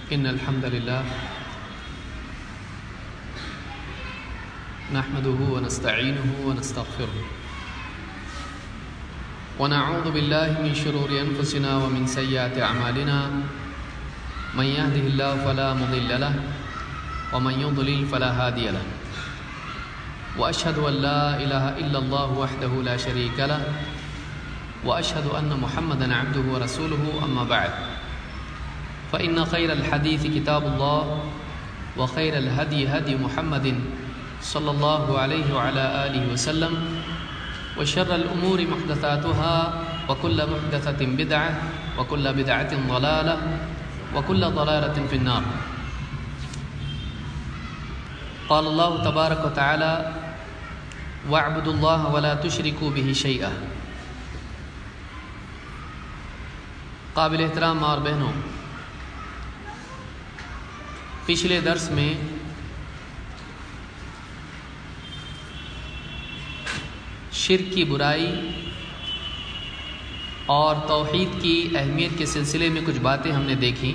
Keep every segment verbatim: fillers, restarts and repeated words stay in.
إن الحمد لله نحمده ونستعينه ونستغفره ونعوذ بالله من شرور أنفسنا ومن سيئات أعمالنا من يهده الله فلا مضل له ومن يضلل فلا هادي له وأشهد أن لا إله إلا الله وحده لا شريك له وأشهد أن محمدًا عبده ورسوله أما بعد فإن خير الحديث كتاب الله وخير الهدي هدي محمد صلى الله عليه وعلى آله وسلم وشر الأمور محدثاتها وكل محدثة بدعة وكل بدعة ضلالة وكل ضلالة في النار. قال الله تبارك وتعالى واعبدوا الله ولا تشركوا به شيئا. قابل احترام ماں اور بہنوں، پچھلے درس میں شرک کی برائی اور توحید کی اہمیت کے سلسلے میں کچھ باتیں ہم نے دیکھی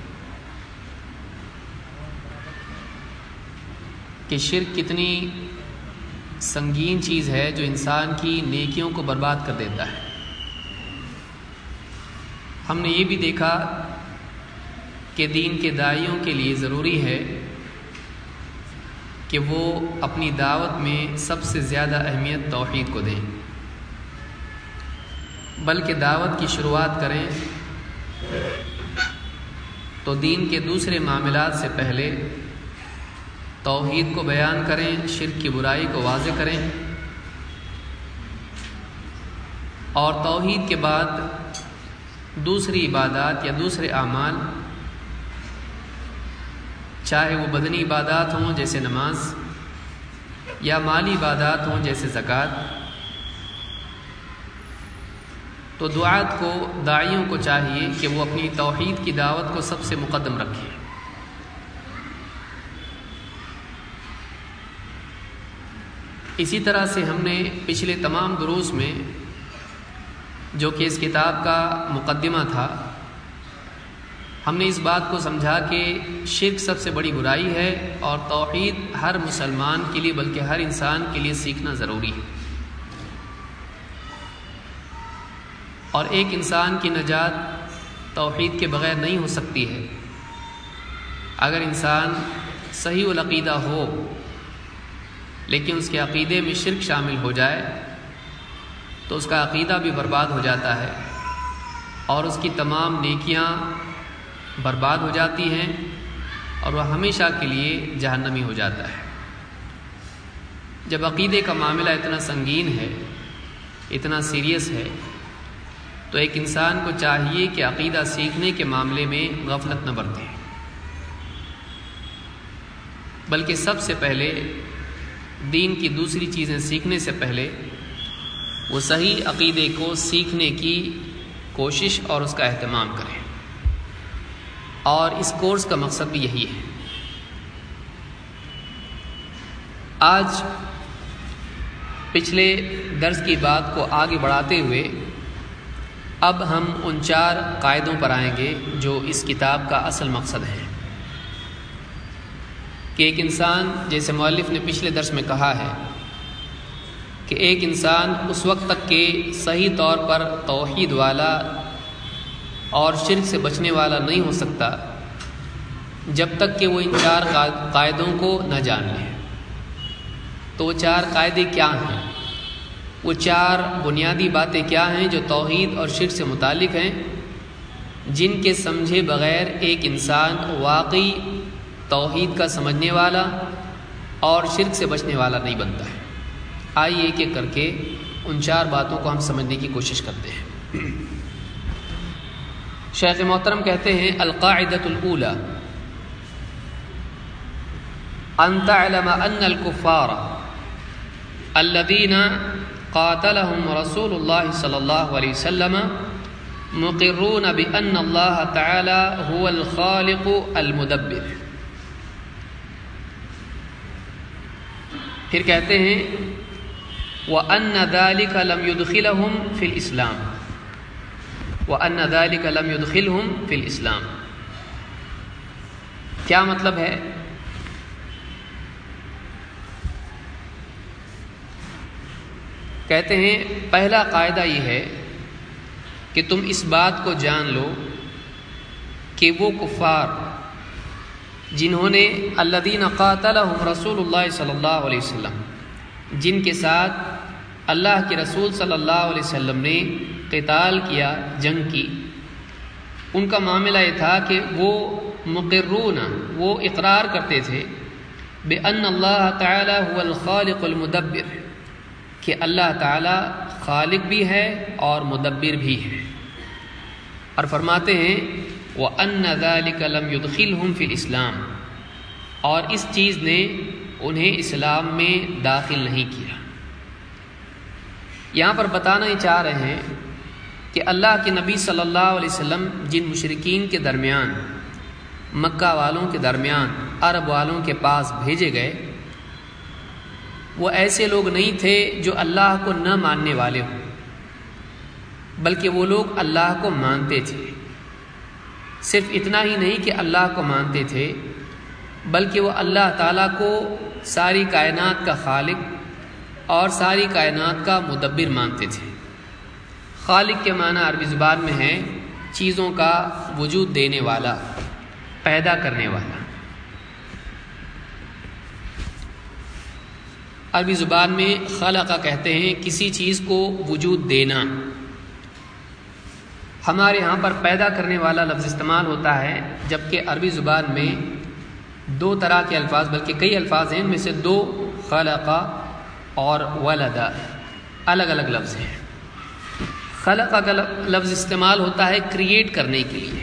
کہ شرک کتنی سنگین چیز ہے جو انسان کی نیکیوں کو برباد کر دیتا ہے. ہم نے یہ بھی دیکھا کہ دین کے داعیوں کے لیے ضروری ہے کہ وہ اپنی دعوت میں سب سے زیادہ اہمیت توحید کو دیں، بلکہ دعوت کی شروعات کریں تو دین کے دوسرے معاملات سے پہلے توحید کو بیان کریں، شرک کی برائی کو واضح کریں، اور توحید کے بعد دوسری عبادات یا دوسرے اعمال، چاہے وہ بدنی عبادات ہوں جیسے نماز یا مالی عبادات ہوں جیسے زکوٰۃ، تو دعات کو داعیوں کو چاہیے کہ وہ اپنی توحید کی دعوت کو سب سے مقدم رکھیں. اسی طرح سے ہم نے پچھلے تمام دروس میں جو کہ اس کتاب کا مقدمہ تھا، ہم نے اس بات کو سمجھا کہ شرک سب سے بڑی برائی ہے اور توحید ہر مسلمان کے لیے بلکہ ہر انسان کے لیے سیکھنا ضروری ہے، اور ایک انسان کی نجات توحید کے بغیر نہیں ہو سکتی ہے. اگر انسان صحیح العقیدہ ہو لیکن اس کے عقیدے میں شرک شامل ہو جائے تو اس کا عقیدہ بھی برباد ہو جاتا ہے اور اس کی تمام نیکیاں برباد ہو جاتی ہیں اور وہ ہمیشہ کے لیے جہنمی ہو جاتا ہے. جب عقیدے کا معاملہ اتنا سنگین ہے، اتنا سیریس ہے، تو ایک انسان کو چاہیے کہ عقیدہ سیکھنے کے معاملے میں غفلت نہ برتے، بلکہ سب سے پہلے دین کی دوسری چیزیں سیکھنے سے پہلے وہ صحیح عقیدے کو سیکھنے کی کوشش اور اس کا اہتمام کریں، اور اس کورس کا مقصد بھی یہی ہے. آج پچھلے درس کی بات کو آگے بڑھاتے ہوئے اب ہم ان چار قاعدوں پر آئیں گے جو اس کتاب کا اصل مقصد ہے کہ ایک انسان، جیسے مؤلف نے پچھلے درس میں کہا ہے کہ ایک انسان اس وقت تک کہ صحیح طور پر توحید والا اور شرک سے بچنے والا نہیں ہو سکتا جب تک کہ وہ ان چار قاعدوں کو نہ جان لے. تو وہ چار قاعدے کیا ہیں؟ وہ چار بنیادی باتیں کیا ہیں جو توحید اور شرک سے متعلق ہیں، جن کے سمجھے بغیر ایک انسان واقعی توحید کا سمجھنے والا اور شرک سے بچنے والا نہیں بنتا ہے. آئیے ایک ایک کر کے ان چار باتوں کو ہم سمجھنے کی کوشش کرتے ہیں. شیخ محترم کہتے ہیں القاعدۃ الاولی ان تعلم ان الکفار الذین قاتلهم رسول اللہ صلی اللہ علیہ وسلم مقرون بان اللہ تعالی هو الخالق المدبر. پھر کہتے ہیں وَأَنَّ ذَلِكَ لَمْ يُدْخِلَهُمْ فِي الْإِسْلَامِ وَأَنَّ ذَلِكَ لَمْ يُدْخِلْهُمْ فِي الْإِسْلَامِ کیا مطلب ہے؟ کہتے ہیں پہلا قاعدہ یہ ہے کہ تم اس بات کو جان لو کہ وہ کفار جنہوں نے الذین قاتلہم رسول اللہ صلی اللہ علیہ وسلم، جن کے ساتھ اللہ کے رسول صلی اللہ علیہ وسلم نے قتال کیا، جنگ کی، ان کا معاملہ یہ تھا کہ وہ مقرون، وہ اقرار کرتے تھے بأن اللہ تعالی هو الخالق المدبر، کہ اللہ تعالی خالق بھی ہے اور مدبر بھی ہے، اور فرماتے ہیں وَأَنَّ ذَلِكَ لَمْ يُدْخِلْهُمْ فِي الْإِسْلَامِ، اور اس چیز نے انہیں اسلام میں داخل نہیں کیا۔ یہاں پر بتانا ہی چاہ رہے ہیں کہ اللہ کے نبی صلی اللہ علیہ وسلم جن مشرکین کے درمیان، مکہ والوں کے درمیان، عرب والوں کے پاس بھیجے گئے، وہ ایسے لوگ نہیں تھے جو اللہ کو نہ ماننے والے ہوں، بلکہ وہ لوگ اللہ کو مانتے تھے۔ صرف اتنا ہی نہیں کہ اللہ کو مانتے تھے، بلکہ وہ اللہ تعالیٰ کو ساری کائنات کا خالق اور ساری کائنات کا مدبر مانتے تھے۔ خالق کے معنی عربی زبان میں ہے چیزوں کا وجود دینے والا، پیدا کرنے والا۔ عربی زبان میں خلق کہتے ہیں کسی چیز کو وجود دینا۔ ہمارے ہاں پر پیدا کرنے والا لفظ استعمال ہوتا ہے، جبکہ عربی زبان میں دو طرح کے الفاظ، بلکہ کئی الفاظ ہیں، ان میں سے دو خلق اور ولد الگ الگ لفظ ہیں۔ خلق کا لفظ استعمال ہوتا ہے کریٹ کرنے کے لیے،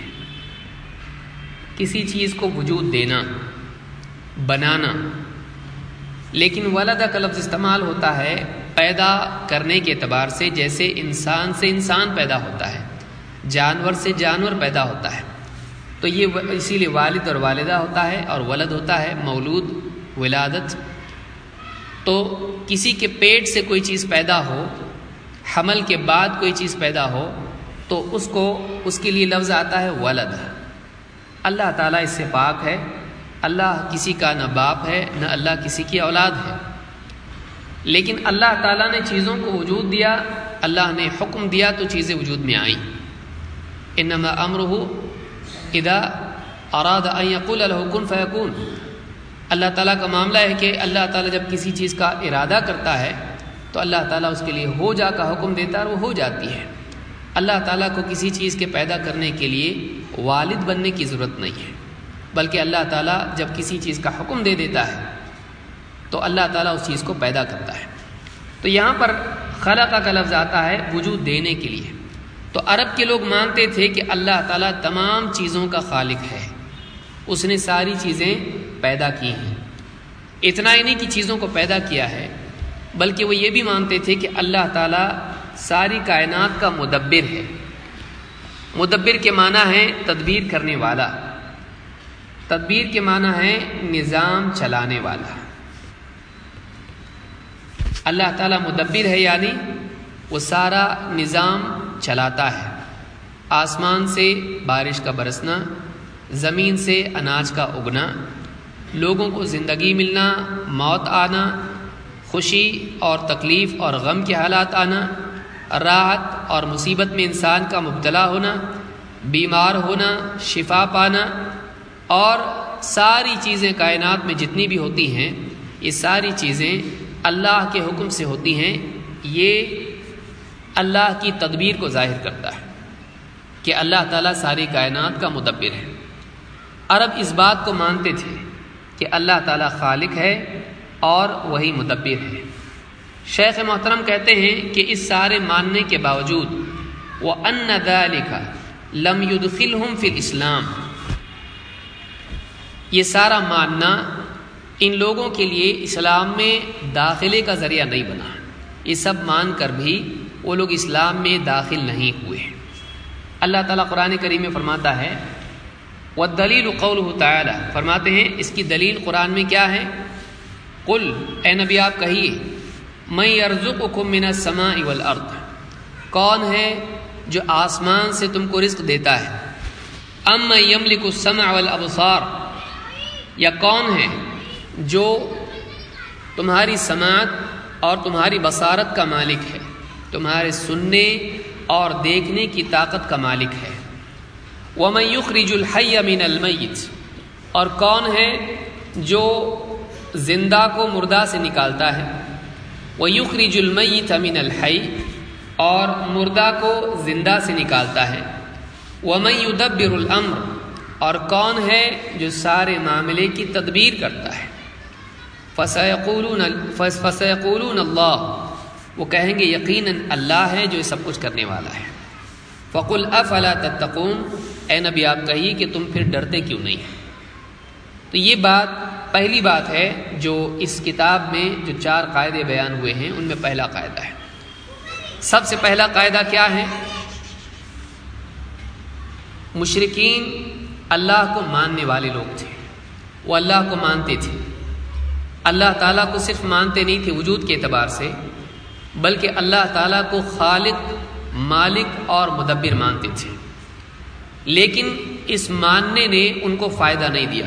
کسی چیز کو وجود دینا، بنانا، لیکن ولد کا لفظ استعمال ہوتا ہے پیدا کرنے کے اعتبار سے، جیسے انسان سے انسان پیدا ہوتا ہے، جانور سے جانور پیدا ہوتا ہے، تو یہ اسی لیے والد اور والدہ ہوتا ہے، اور ولد ہوتا ہے مولود، ولادت۔ تو کسی کے پیٹ سے کوئی چیز پیدا ہو، حمل کے بعد کوئی چیز پیدا ہو، تو اس کو اس کے لیے لفظ آتا ہے ولد۔ اللہ تعالیٰ اس سے پاک ہے، اللہ کسی کا نہ باپ ہے، نہ اللہ کسی کی اولاد ہے، لیکن اللہ تعالیٰ نے چیزوں کو وجود دیا، اللہ نے حکم دیا تو چیزیں وجود میں آئیں۔ انما امرہ اذا اراد ان یقول له کن فیکون، اللہ تعالیٰ کا معاملہ ہے کہ اللہ تعالیٰ جب کسی چیز کا ارادہ کرتا ہے تو اللہ تعالیٰ اس کے لیے ہو جا کا حکم دیتا ہے اور وہ ہو جاتی ہے۔ اللہ تعالیٰ کو کسی چیز کے پیدا کرنے کے لیے والد بننے کی ضرورت نہیں ہے، بلکہ اللہ تعالیٰ جب کسی چیز کا حکم دے دیتا ہے تو اللہ تعالیٰ اس چیز کو پیدا کرتا ہے۔ تو یہاں پر خلق کا لفظ آتا ہے وجود دینے کے لیے۔ تو عرب کے لوگ مانتے تھے کہ اللہ تعالیٰ تمام چیزوں کا خالق ہے، اس نے ساری چیزیں پیدا کی ہیں۔ اتنا ہی نہیں کہ چیزوں کو پیدا کیا ہے، بلکہ وہ یہ بھی مانتے تھے کہ اللہ تعالیٰ ساری کائنات کا مدبر ہے۔ مدبر کے معنی ہے تدبیر کرنے والا، تدبیر کے معنی ہے نظام چلانے والا۔ اللہ تعالیٰ مدبر ہے، یعنی وہ سارا نظام چلاتا ہے۔ آسمان سے بارش کا برسنا، زمین سے اناج کا اگنا، لوگوں کو زندگی ملنا، موت آنا، خوشی اور تکلیف اور غم کے حالات آنا، راحت اور مصیبت میں انسان کا مبتلا ہونا، بیمار ہونا، شفا پانا، اور ساری چیزیں کائنات میں جتنی بھی ہوتی ہیں، یہ ساری چیزیں اللہ کے حکم سے ہوتی ہیں۔ یہ اللہ کی تدبیر کو ظاہر کرتا ہے کہ اللہ تعالیٰ ساری کائنات کا مدبر ہے۔ عرب اس بات کو مانتے تھے کہ اللہ تعالیٰ خالق ہے اور وہی مدبر ہے۔ شیخ محترم کہتے ہیں کہ اس سارے ماننے کے باوجود وَأَنَّ ذَلِكَ لَمْ يُدْخِلْهُمْ فِي الْإِسْلَامِ، یہ سارا ماننا ان لوگوں کے لیے اسلام میں داخلے کا ذریعہ نہیں بنا۔ یہ سب مان کر بھی وہ لوگ اسلام میں داخل نہیں ہوئے۔ اللہ تعالیٰ قرآن کریم میں فرماتا ہے وَالدَّلِيلُ قَوْلُهُ تعالی، فرماتے ہیں اس کی دلیل قرآن میں کیا ہے؟ قل، اے نبی آپ کہیے، مَن يَرْزُقُكُم مِّنَ السَّمَاءِ وَالْأَرْضِ، کون ہے جو آسمان سے تم کو رزق دیتا ہے؟ أَمَّن يَمْلِكُ السَّمْعَ وَالْأَبْصَارَ، یا کون ہے جو تمہاری سماعت اور تمہاری بصارت کا مالک ہے، تمہارے سننے اور دیکھنے کی طاقت کا مالک ہے؟ وَمَن يُخْرِجُ الْحَيَّ مِنَ الْمَيِّتِ، اور کون ہے جو زندہ کو مردہ سے نکالتا ہے؟ وَيُخْرِجُ الْمَيِّتَ مِنَ الْحَيِّ، اور مردہ کو زندہ سے نکالتا ہے۔ وَمَن يُدَبِّرُ الْأَمْرَ، اور کون ہے جو سارے معاملے کی تدبیر کرتا ہے؟ فَسَيَقُولُونَ فَسَيَقُولُونَ اللَّهُ، وہ کہیں گے یقیناً اللہ ہے جو یہ سب کچھ کرنے والا ہے۔ فَقُلْ أَفَلَا تَتَّقُونَ، اے نبی آپ کہیے کہ تم پھر ڈرتے کیوں نہیں؟ تو یہ بات پہلی بات ہے جو اس کتاب میں جو چار قاعدے بیان ہوئے ہیں ان میں پہلا قاعدہ ہے۔ سب سے پہلا قاعدہ کیا ہے؟ مشرکین اللہ کو ماننے والے لوگ تھے، وہ اللہ کو مانتے تھے، اللہ تعالیٰ کو صرف مانتے نہیں تھے وجود کے اعتبار سے، بلکہ اللہ تعالیٰ کو خالق، مالک اور مدبر مانتے تھے۔ لیکن اس ماننے نے ان کو فائدہ نہیں دیا،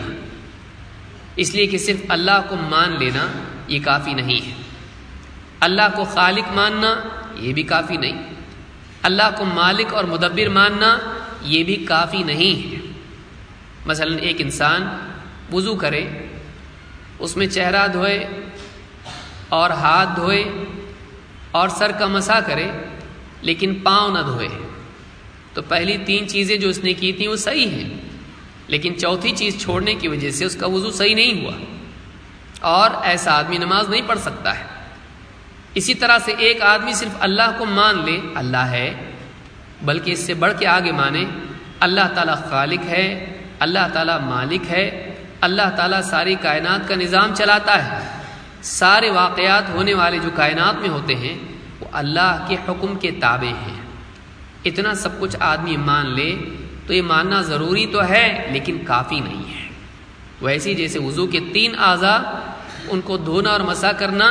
اس لیے کہ صرف اللہ کو مان لینا یہ کافی نہیں ہے، اللہ کو خالق ماننا یہ بھی کافی نہیں، اللہ کو مالک اور مدبر ماننا یہ بھی کافی نہیں ہے۔ مثلا ایک انسان وضو کرے، اس میں چہرہ دھوئے اور ہاتھ دھوئے اور سر کا مسح کرے، لیکن پاؤں نہ دھوئے، تو پہلی تین چیزیں جو اس نے کی تھیں وہ صحیح ہیں، لیکن چوتھی چیز چھوڑنے کی وجہ سے اس کا وضو صحیح نہیں ہوا، اور ایسا آدمی نماز نہیں پڑھ سکتا ہے۔ اسی طرح سے ایک آدمی صرف اللہ کو مان لے اللہ ہے، بلکہ اس سے بڑھ کے آگے مانے اللہ تعالیٰ خالق ہے، اللہ تعالیٰ مالک ہے، اللہ تعالیٰ ساری کائنات کا نظام چلاتا ہے، سارے واقعات ہونے والے جو کائنات میں ہوتے ہیں وہ اللہ کے حکم کے تابع ہیں، اتنا سب کچھ آدمی مان لے تو یہ ماننا ضروری تو ہے لیکن کافی نہیں ہے۔ ویسے جیسے وضو کے تین اعضاء ان کو دھونا اور مسح کرنا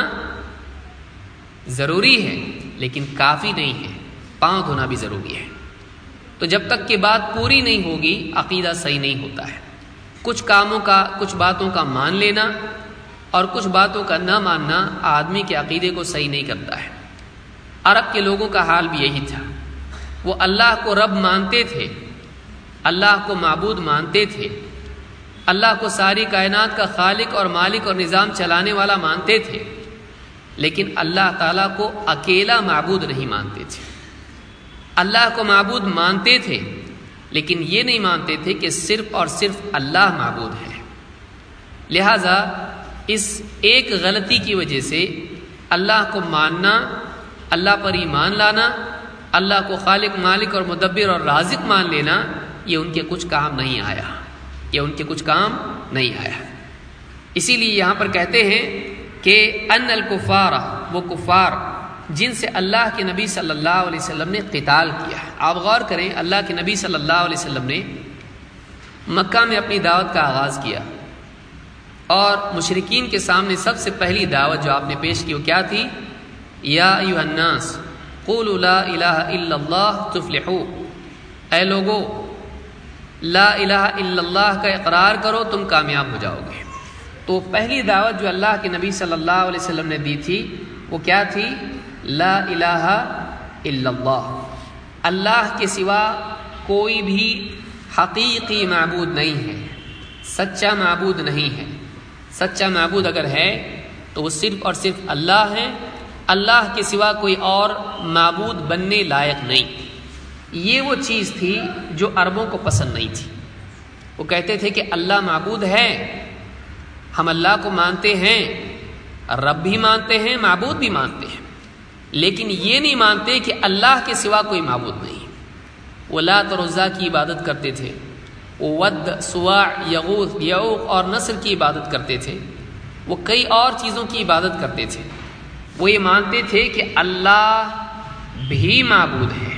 ضروری ہے لیکن کافی نہیں ہے، پاؤں دھونا بھی ضروری ہے۔ تو جب تک کہ بات پوری نہیں ہوگی عقیدہ صحیح نہیں ہوتا ہے۔ کچھ کاموں کا، کچھ باتوں کا مان لینا اور کچھ باتوں کا نہ ماننا آدمی کے عقیدے کو صحیح نہیں کرتا ہے۔ عرب کے لوگوں کا حال بھی یہی تھا، وہ اللہ کو رب مانتے تھے، اللہ کو معبود مانتے تھے، اللہ کو ساری کائنات کا خالق اور مالک اور نظام چلانے والا مانتے تھے، لیکن اللہ تعالیٰ کو اکیلا معبود نہیں مانتے تھے۔ اللہ کو معبود مانتے تھے لیکن یہ نہیں مانتے تھے کہ صرف اور صرف اللہ معبود ہے۔ لہذا اس ایک غلطی کی وجہ سے اللہ کو ماننا، اللہ پر ایمان لانا، اللہ کو خالق، مالک اور مدبر اور رازق مان لینا، یہ ان کے کچھ کام نہیں آیا، یہ ان کے کچھ کام نہیں آیا۔ اسی لیے یہاں پر کہتے ہیں کہ ان الکفار، وہ کفار جن سے اللہ کے نبی صلی اللہ علیہ وسلم نے قتال کیا ہے۔ آپ غور کریں، اللہ کے نبی صلی اللہ علیہ وسلم نے مکہ میں اپنی دعوت کا آغاز کیا، اور مشرکین کے سامنے سب سے پہلی دعوت جو آپ نے پیش کی وہ کیا تھی؟ یا ایھا الناس قولوا لا الہ الا اللہ تفلحوا، اے لوگو لا الہ الا اللہ کا اقرار کرو تم کامیاب ہو جاؤ گے۔ تو پہلی دعوت جو اللہ کے نبی صلی اللہ علیہ وسلم نے دی تھی وہ کیا تھی؟ لا الہ الا اللہ، اللہ کے سوا کوئی بھی حقیقی معبود نہیں ہے، سچا معبود نہیں ہے۔ سچا معبود اگر ہے تو وہ صرف اور صرف اللہ ہے، اللہ کے سوا کوئی اور معبود بننے لائق نہیں۔ یہ وہ چیز تھی جو عربوں کو پسند نہیں تھی۔ وہ کہتے تھے کہ اللہ معبود ہے، ہم اللہ کو مانتے ہیں، رب بھی مانتے ہیں، معبود بھی مانتے ہیں، لیکن یہ نہیں مانتے کہ اللہ کے سوا کوئی معبود نہیں۔ وہ لات اور عزا کی عبادت کرتے تھے، وہ ود، سواع، یغوث، یعوق اور نصر کی عبادت کرتے تھے، وہ کئی اور چیزوں کی عبادت کرتے تھے۔ وہ یہ مانتے تھے کہ اللہ بھی معبود ہے،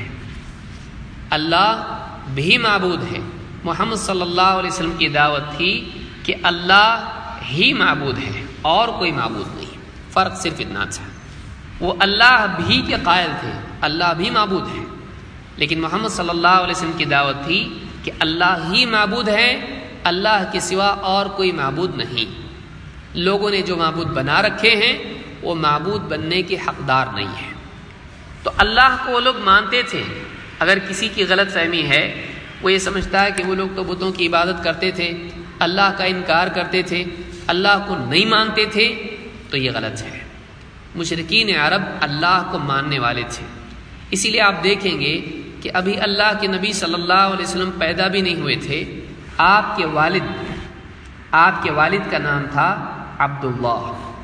اللہ بھی معبود ہے۔ محمد صلی اللہ علیہ وسلم کی دعوت تھی کہ اللہ ہی معبود ہے اور کوئی معبود نہیں، فرق صرف اتنا تھا۔ وہ اللہ بھی کے قائل تھے، اللہ بھی معبود ہے، لیکن محمد صلی اللہ علیہ وسلم کی دعوت تھی کہ اللہ ہی معبود ہے اللہ کے سوا اور کوئی معبود نہیں۔ لوگوں نے جو معبود بنا رکھے ہیں وہ معبود بننے کے حقدار نہیں ہیں۔ تو اللہ کو وہ لوگ مانتے تھے۔ اگر کسی کی غلط فہمی ہے، وہ یہ سمجھتا ہے کہ وہ لوگ تو بتوں کی عبادت کرتے تھے، اللہ کا انکار کرتے تھے، اللہ کو نہیں مانتے تھے، تو یہ غلط ہے۔ مشرکین عرب اللہ کو ماننے والے تھے، اسی لیے آپ دیکھیں گے کہ ابھی اللہ کے نبی صلی اللہ علیہ وسلم پیدا بھی نہیں ہوئے تھے، آپ کے والد آپ کے والد کا نام تھا عبداللہ۔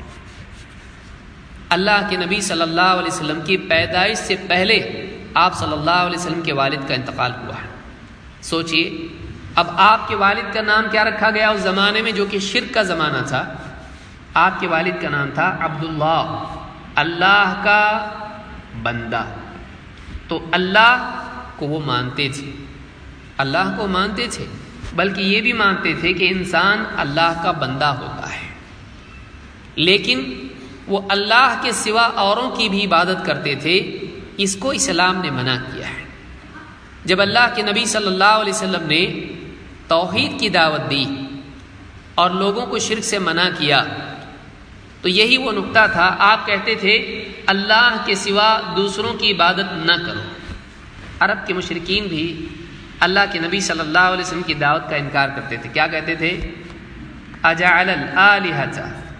اللہ کے نبی صلی اللہ علیہ وسلم کی پیدائش سے پہلے آپ صلی اللہ علیہ وسلم کے والد کا انتقال ہوا ہے۔ سوچئے اب آپ کے والد کا نام کیا رکھا گیا اس زمانے میں جو کہ شرک کا زمانہ تھا؟ آپ کے والد کا نام تھا عبداللہ، اللہ کا بندہ۔ تو اللہ کو وہ مانتے تھے، اللہ کو مانتے تھے، بلکہ یہ بھی مانتے تھے کہ انسان اللہ کا بندہ ہوتا ہے، لیکن وہ اللہ کے سوا اوروں کی بھی عبادت کرتے تھے۔ اس کو اسلام نے منع کیا ہے۔ جب اللہ کے نبی صلی اللہ علیہ وسلم نے توحید کی دعوت دی اور لوگوں کو شرک سے منع کیا، تو یہی وہ نقطہ تھا۔ آپ کہتے تھے اللہ کے سوا دوسروں کی عبادت نہ کرو۔ عرب کے مشرکین بھی اللہ کے نبی صلی اللہ علیہ وسلم کی دعوت کا انکار کرتے تھے۔ کیا کہتے تھے؟ اجعل الآلہۃ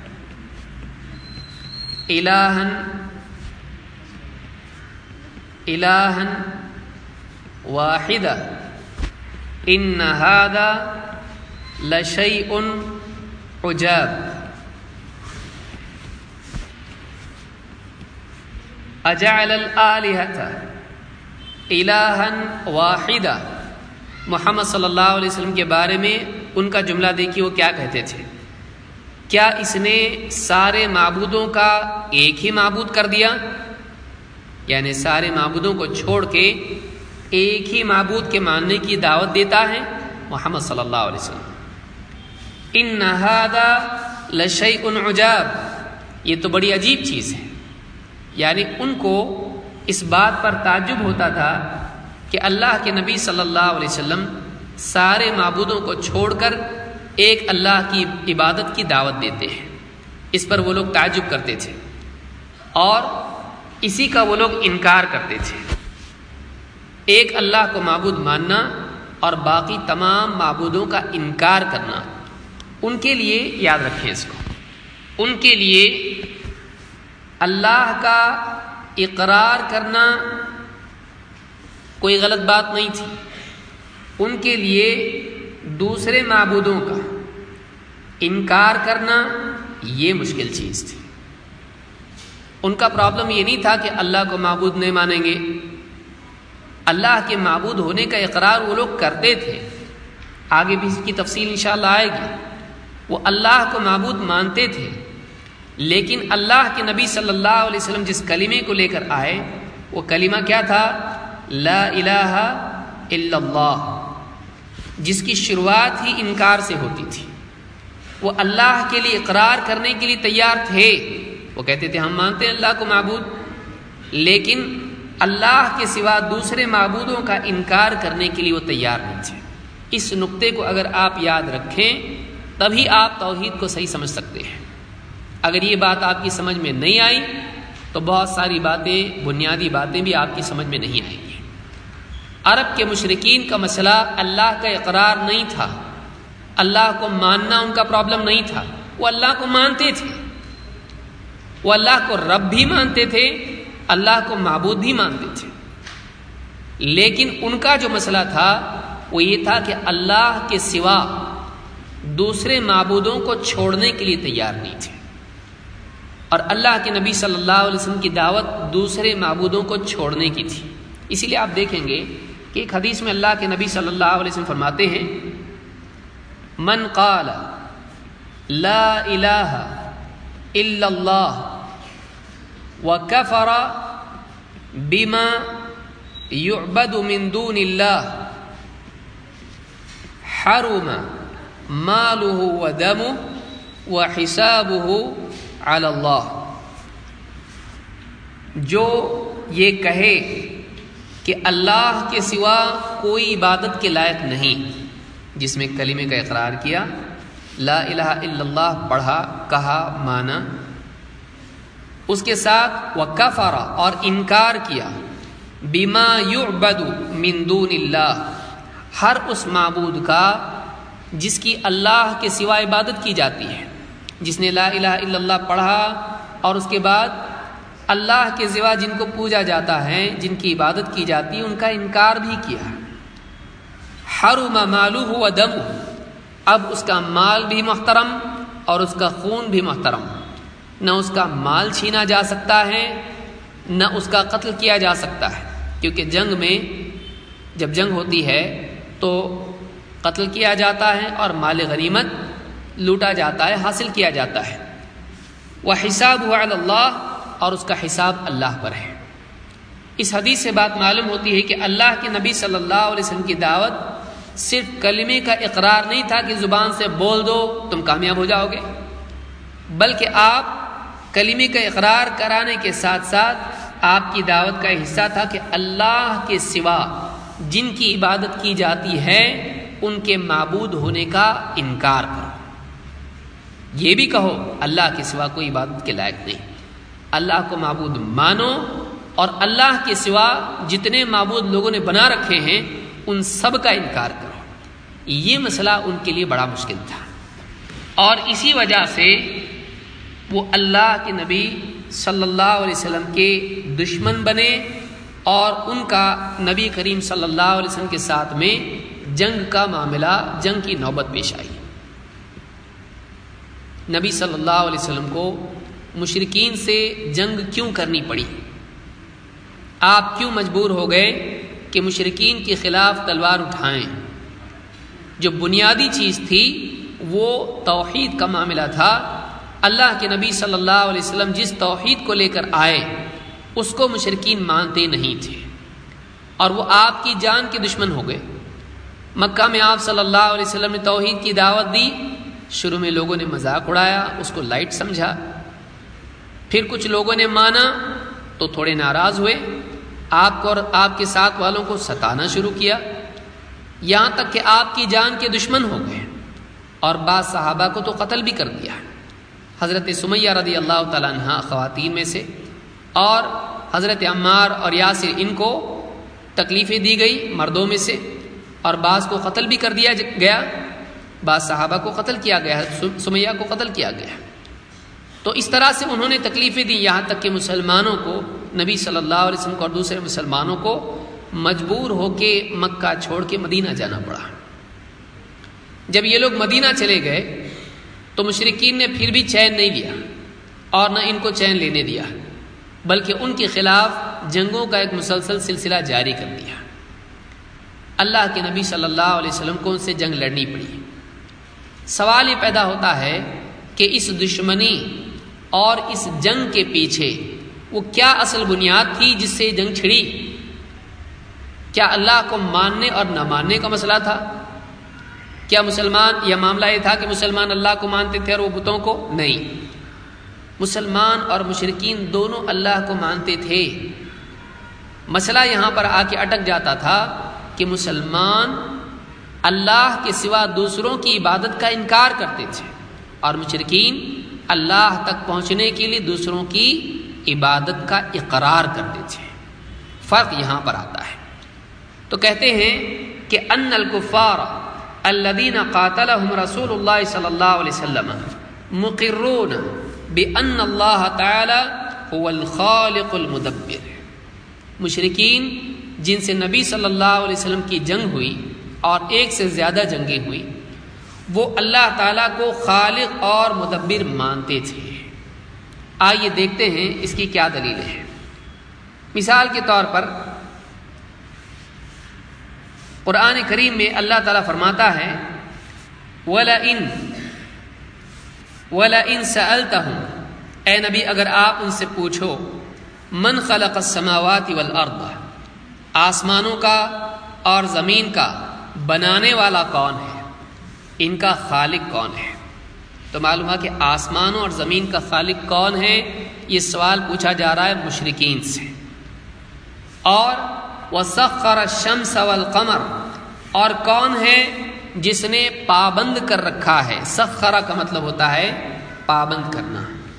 الہا الہا واحدا ان ھذا لشیء عجاب۔ اجعل الآلہۃ الہا واحدا، محمد صلی اللہ علیہ وسلم کے بارے میں ان کا جملہ دیکھیے، وہ کیا کہتے تھے؟ کیا اس نے سارے معبودوں کا ایک ہی معبود کر دیا؟ یعنی سارے معبودوں کو چھوڑ کے ایک ہی معبود کے ماننے کی دعوت دیتا ہے محمد صلی اللہ علیہ وسلم۔ ان ھذا لشیء عجاب، یہ تو بڑی عجیب چیز ہے۔ یعنی ان کو اس بات پر تعجب ہوتا تھا کہ اللہ کے نبی صلی اللہ علیہ وسلم سارے معبودوں کو چھوڑ کر ایک اللہ کی عبادت کی دعوت دیتے ہیں۔ اس پر وہ لوگ تعجب کرتے تھے اور اسی کا وہ لوگ انکار کرتے تھے۔ ایک اللہ کو معبود ماننا اور باقی تمام معبودوں کا انکار کرنا، ان کے لیے یاد رکھیں اس کو، ان کے لیے اللہ کا اقرار کرنا کوئی غلط بات نہیں تھی، ان کے لیے دوسرے معبودوں کا انکار کرنا یہ مشکل چیز تھی۔ ان کا پرابلم یہ نہیں تھا کہ اللہ کو معبود نہیں مانیں گے، اللہ کے معبود ہونے کا اقرار وہ لوگ کرتے تھے، آگے بھی اس کی تفصیل انشاءاللہ آئے گی۔ وہ اللہ کو معبود مانتے تھے، لیکن اللہ کے نبی صلی اللہ علیہ وسلم جس کلمے کو لے کر آئے وہ کلمہ کیا تھا؟ لا الہ الا اللہ، جس کی شروعات ہی انکار سے ہوتی تھی۔ وہ اللہ کے لیے اقرار کرنے کے لیے تیار تھے، وہ کہتے تھے ہم مانتے ہیں اللہ کو معبود، لیکن اللہ کے سوا دوسرے معبودوں کا انکار کرنے کے لیے وہ تیار نہیں تھے۔ اس نقطے کو اگر آپ یاد رکھیں تبھی آپ توحید کو صحیح سمجھ سکتے ہیں۔ اگر یہ بات آپ کی سمجھ میں نہیں آئی تو بہت ساری باتیں، بنیادی باتیں بھی آپ کی سمجھ میں نہیں آئیں گی۔ عرب کے مشرکین کا مسئلہ اللہ کا اقرار نہیں تھا، اللہ کو ماننا ان کا پرابلم نہیں تھا، وہ اللہ کو مانتے تھے، وہ اللہ کو رب بھی مانتے تھے، اللہ کو معبود بھی مانتے تھے، لیکن ان کا جو مسئلہ تھا وہ یہ تھا کہ اللہ کے سوا دوسرے معبودوں کو چھوڑنے کے لیے تیار نہیں تھے، اور اللہ کے نبی صلی اللہ علیہ وسلم کی دعوت دوسرے معبودوں کو چھوڑنے کی تھی۔ اسی لیے آپ دیکھیں گے کہ ایک حدیث میں اللہ کے نبی صلی اللہ علیہ وسلم فرماتے ہیں من قال لا الہ الا اللہ وکفر بما یعبد من دون اللہ حرم مالہ ودمہ وحسابہ علی اللہ، جو یہ کہے کہ اللہ کے سوا کوئی عبادت کے لائق نہیں جس میں کلمے کا اقرار کیا، لا الہ الا اللہ پڑھا، کہا، مانا، اس کے ساتھ وکفر اور انکار کیا بما یعبد من دون اللہ، ہر اس معبود کا جس کی اللہ کے سوا عبادت کی جاتی ہے. جس نے لا الہ الا اللہ پڑھا اور اس کے بعد اللہ کے سوا جن کو پوجا جاتا ہے، جن کی عبادت کی جاتی ہے، ان کا انکار بھی کیا. حرم مالہ و دمہ، اب اس کا مال بھی محترم اور اس کا خون بھی محترم. نہ اس کا مال چھینا جا سکتا ہے، نہ اس کا قتل کیا جا سکتا ہے، کیونکہ جنگ میں جب جنگ ہوتی ہے تو قتل کیا جاتا ہے اور مال غنیمت لوٹا جاتا ہے، حاصل کیا جاتا ہے. وحسابہ علی اللہ، اور اس کا حساب اللہ پر ہے. اس حدیث سے بات معلوم ہوتی ہے کہ اللہ کے نبی صلی اللہ علیہ وسلم کی دعوت صرف کلمے کا اقرار نہیں تھا کہ زبان سے بول دو تم کامیاب ہو جاؤ گے، بلکہ آپ کلمے کا اقرار کرانے کے ساتھ ساتھ آپ کی دعوت کا حصہ تھا کہ اللہ کے سوا جن کی عبادت کی جاتی ہے ان کے معبود ہونے کا انکار کرو. یہ بھی کہو اللہ کے سوا کوئی عبادت کے لائق نہیں، اللہ کو معبود مانو، اور اللہ کے سوا جتنے معبود لوگوں نے بنا رکھے ہیں ان سب کا انکار کرو. یہ مسئلہ ان کے لیے بڑا مشکل تھا، اور اسی وجہ سے وہ اللہ کے نبی صلی اللہ علیہ وسلم کے دشمن بنے، اور ان کا نبی کریم صلی اللہ علیہ وسلم کے ساتھ میں جنگ کا معاملہ، جنگ کی نوبت پیش آئی. نبی صلی اللہ علیہ وسلم کو مشرکین سے جنگ کیوں کرنی پڑی؟ آپ کیوں مجبور ہو گئے کہ مشرکین کے خلاف تلوار اٹھائیں؟ جو بنیادی چیز تھی وہ توحید کا معاملہ تھا. اللہ کے نبی صلی اللہ علیہ وسلم جس توحید کو لے کر آئے اس کو مشرکین مانتے نہیں تھے، اور وہ آپ کی جان کے دشمن ہو گئے. مکہ میں آپ صلی اللہ علیہ وسلم نے توحید کی دعوت دی. شروع میں لوگوں نے مذاق اڑایا، اس کو لائٹ سمجھا. پھر کچھ لوگوں نے مانا تو تھوڑے ناراض ہوئے، آپ کو اور آپ کے ساتھ والوں کو ستانا شروع کیا، یہاں تک کہ آپ کی جان کے دشمن ہو گئے، اور بعض صحابہ کو تو قتل بھی کر دیا. حضرت سمیہ رضی اللہ تعالیٰ عنہ خواتین میں سے، اور حضرت عمار اور یاسر ان کو تکلیفیں دی گئی مردوں میں سے، اور بعض کو قتل بھی کر دیا گیا، بعض صحابہ کو قتل کیا گیا، سمیہ کو قتل کیا گیا. تو اس طرح سے انہوں نے تکلیفیں دی، یہاں تک کہ مسلمانوں کو، نبی صلی اللہ علیہ وسلم کو اور دوسرے مسلمانوں کو مجبور ہو کے مکہ چھوڑ کے مدینہ جانا پڑا. جب یہ لوگ مدینہ چلے گئے تو مشرکین نے پھر بھی چین نہیں لیا، اور نہ ان کو چین لینے دیا، بلکہ ان کے خلاف جنگوں کا ایک مسلسل سلسلہ جاری کر دیا. اللہ کے نبی صلی اللہ علیہ وسلم کو ان سے جنگ لڑنی پڑی. سوال یہ پیدا ہوتا ہے کہ اس دشمنی اور اس جنگ کے پیچھے وہ کیا اصل بنیاد تھی جس سے جنگ چھڑی؟ کیا اللہ کو ماننے اور نہ ماننے کا مسئلہ تھا؟ کیا مسلمان، یہ معاملہ یہ تھا کہ مسلمان اللہ کو مانتے تھے اور وہ بتوں کو نہیں؟ مسلمان اور مشرکین دونوں اللہ کو مانتے تھے. مسئلہ یہاں پر آ کے اٹک جاتا تھا کہ مسلمان اللہ کے سوا دوسروں کی عبادت کا انکار کرتے تھے، اور مشرکین اللہ تک پہنچنے کے لیے دوسروں کی عبادت کا اقرار کرتے تھے. فرق یہاں پر آتا ہے. تو کہتے ہیں کہ ان الکفار الذین قاتلهم رسول اللہ صلی اللہ علیہ وسلم مقرون بان اللہ تعالی هو الخالق المدبر. مشرکین جن سے نبی صلی اللہ علیہ وسلم کی جنگ ہوئی اور ایک سے زیادہ جنگیں ہوئی، وہ اللہ تعالیٰ کو خالق اور مدبر مانتے تھے. آئیے دیکھتے ہیں اس کی کیا دلیل ہے. مثال کے طور پر قرآن کریم میں اللہ تعالیٰ فرماتا ہے وَلَئِن وَلَئِن سَأَلْتَهُمْ، اے نبی اگر آپ ان سے پوچھو من خلق السماوات والارض، آسمانوں کا اور زمین کا بنانے والا کون ہے، ان کا خالق کون ہے. تو معلوم ہے کہ آسمانوں اور زمین کا خالق کون ہے، یہ سوال پوچھا جا رہا ہے مشرکین سے. اور وَسَخَّرَ الشَّمْسَ وَالْقَمَرَ، اور کون ہے جس نے پابند کر رکھا ہے. سخرہ کا مطلب ہوتا ہے پابند کرنا.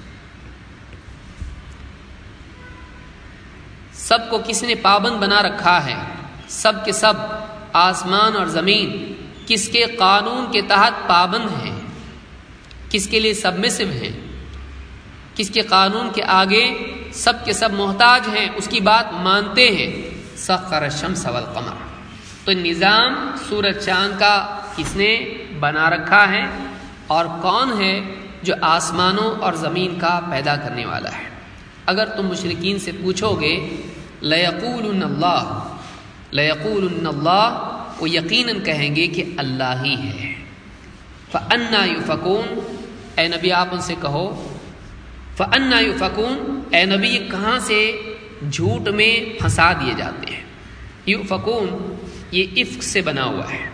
سب کو کس نے پابند بنا رکھا ہے؟ سب کے سب آسمان اور زمین کس کے قانون کے تحت پابند ہیں؟ کس کے لیے سبمسو ہیں؟ کس کے قانون کے آگے سب کے سب محتاج ہیں، اس کی بات مانتے ہیں. سخر الشمس والقمر. تو نظام سورج چاند کا کس نے بنا رکھا ہے اور کون ہے جو آسمانوں اور زمین کا پیدا کرنے والا ہے؟ اگر تم مشرکین سے پوچھو گے لَيَقُولُنَّ اللَّهُ لَيَقُولُنَّ اللَّهُ، وہ یقیناً کہیں گے کہ اللہ ہی ہے. فَأَنَّا يُفَكُونَ، اے نبی آپ ان سے کہو فَأَنَّا يُفَكُونَ، اے نبی کہاں سے جھوٹ میں پھنسا دیے جاتے ہیں. یُفَكُونَ یہ افک سے بنا ہوا ہے.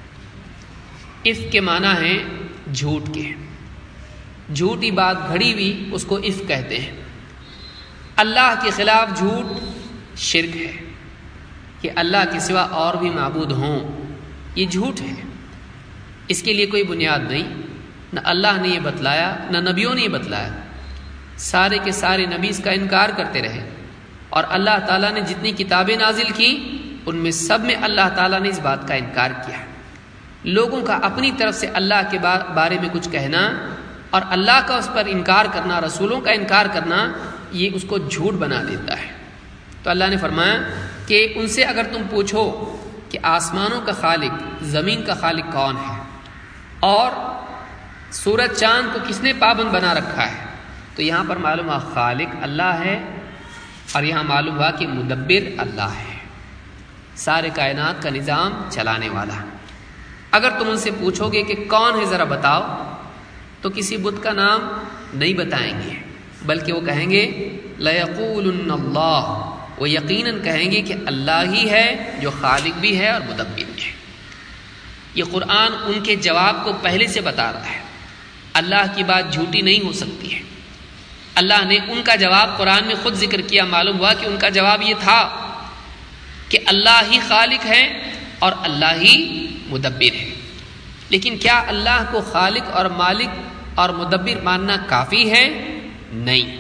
افک کے معنی ہے جھوٹ کے. جھوٹی بات گھڑی ہوئی اس کو افک کہتے ہیں. اللہ کے خلاف جھوٹ شرک ہے کہ اللہ کے سوا اور بھی معبود ہوں، یہ جھوٹ ہے. اس کے لیے کوئی بنیاد نہیں، نہ اللہ نے یہ بتلایا نہ نبیوں نے یہ بتلایا. سارے کے سارے نبی اس کا انکار کرتے رہے، اور اللہ تعالیٰ نے جتنی کتابیں نازل کی ان میں سب میں اللہ تعالیٰ نے اس بات کا انکار کیا. لوگوں کا اپنی طرف سے اللہ کے بارے میں کچھ کہنا اور اللہ کا اس پر انکار کرنا، رسولوں کا انکار کرنا، یہ اس کو جھوٹ بنا دیتا ہے. تو اللہ نے فرمایا کہ ان سے اگر تم پوچھو کہ آسمانوں کا خالق، زمین کا خالق کون ہے اور سورج چاند کو کس نے پابند بنا رکھا ہے، تو یہاں پر معلوم ہوا خالق اللہ ہے اور یہاں معلوم ہوا کہ مدبر اللہ ہے، سارے کائنات کا نظام چلانے والا. اگر تم ان سے پوچھو گے کہ کون ہے ذرا بتاؤ، تو کسی بت کا نام نہیں بتائیں گے، بلکہ وہ کہیں گے لَيَقُولُنَّ اللَّهُ، وہ یقیناً کہیں گے کہ اللہ ہی ہے جو خالق بھی ہے اور مدبر بھی ہے. یہ قرآن ان کے جواب کو پہلے سے بتا رہا ہے. اللہ کی بات جھوٹی نہیں ہو سکتی ہے. اللہ نے ان کا جواب قرآن میں خود ذکر کیا. معلوم ہوا کہ ان کا جواب یہ تھا کہ اللہ ہی خالق ہے اور اللہ ہی مدبر ہے. لیکن کیا اللہ کو خالق اور مالک اور مدبر ماننا کافی ہے؟ نہیں،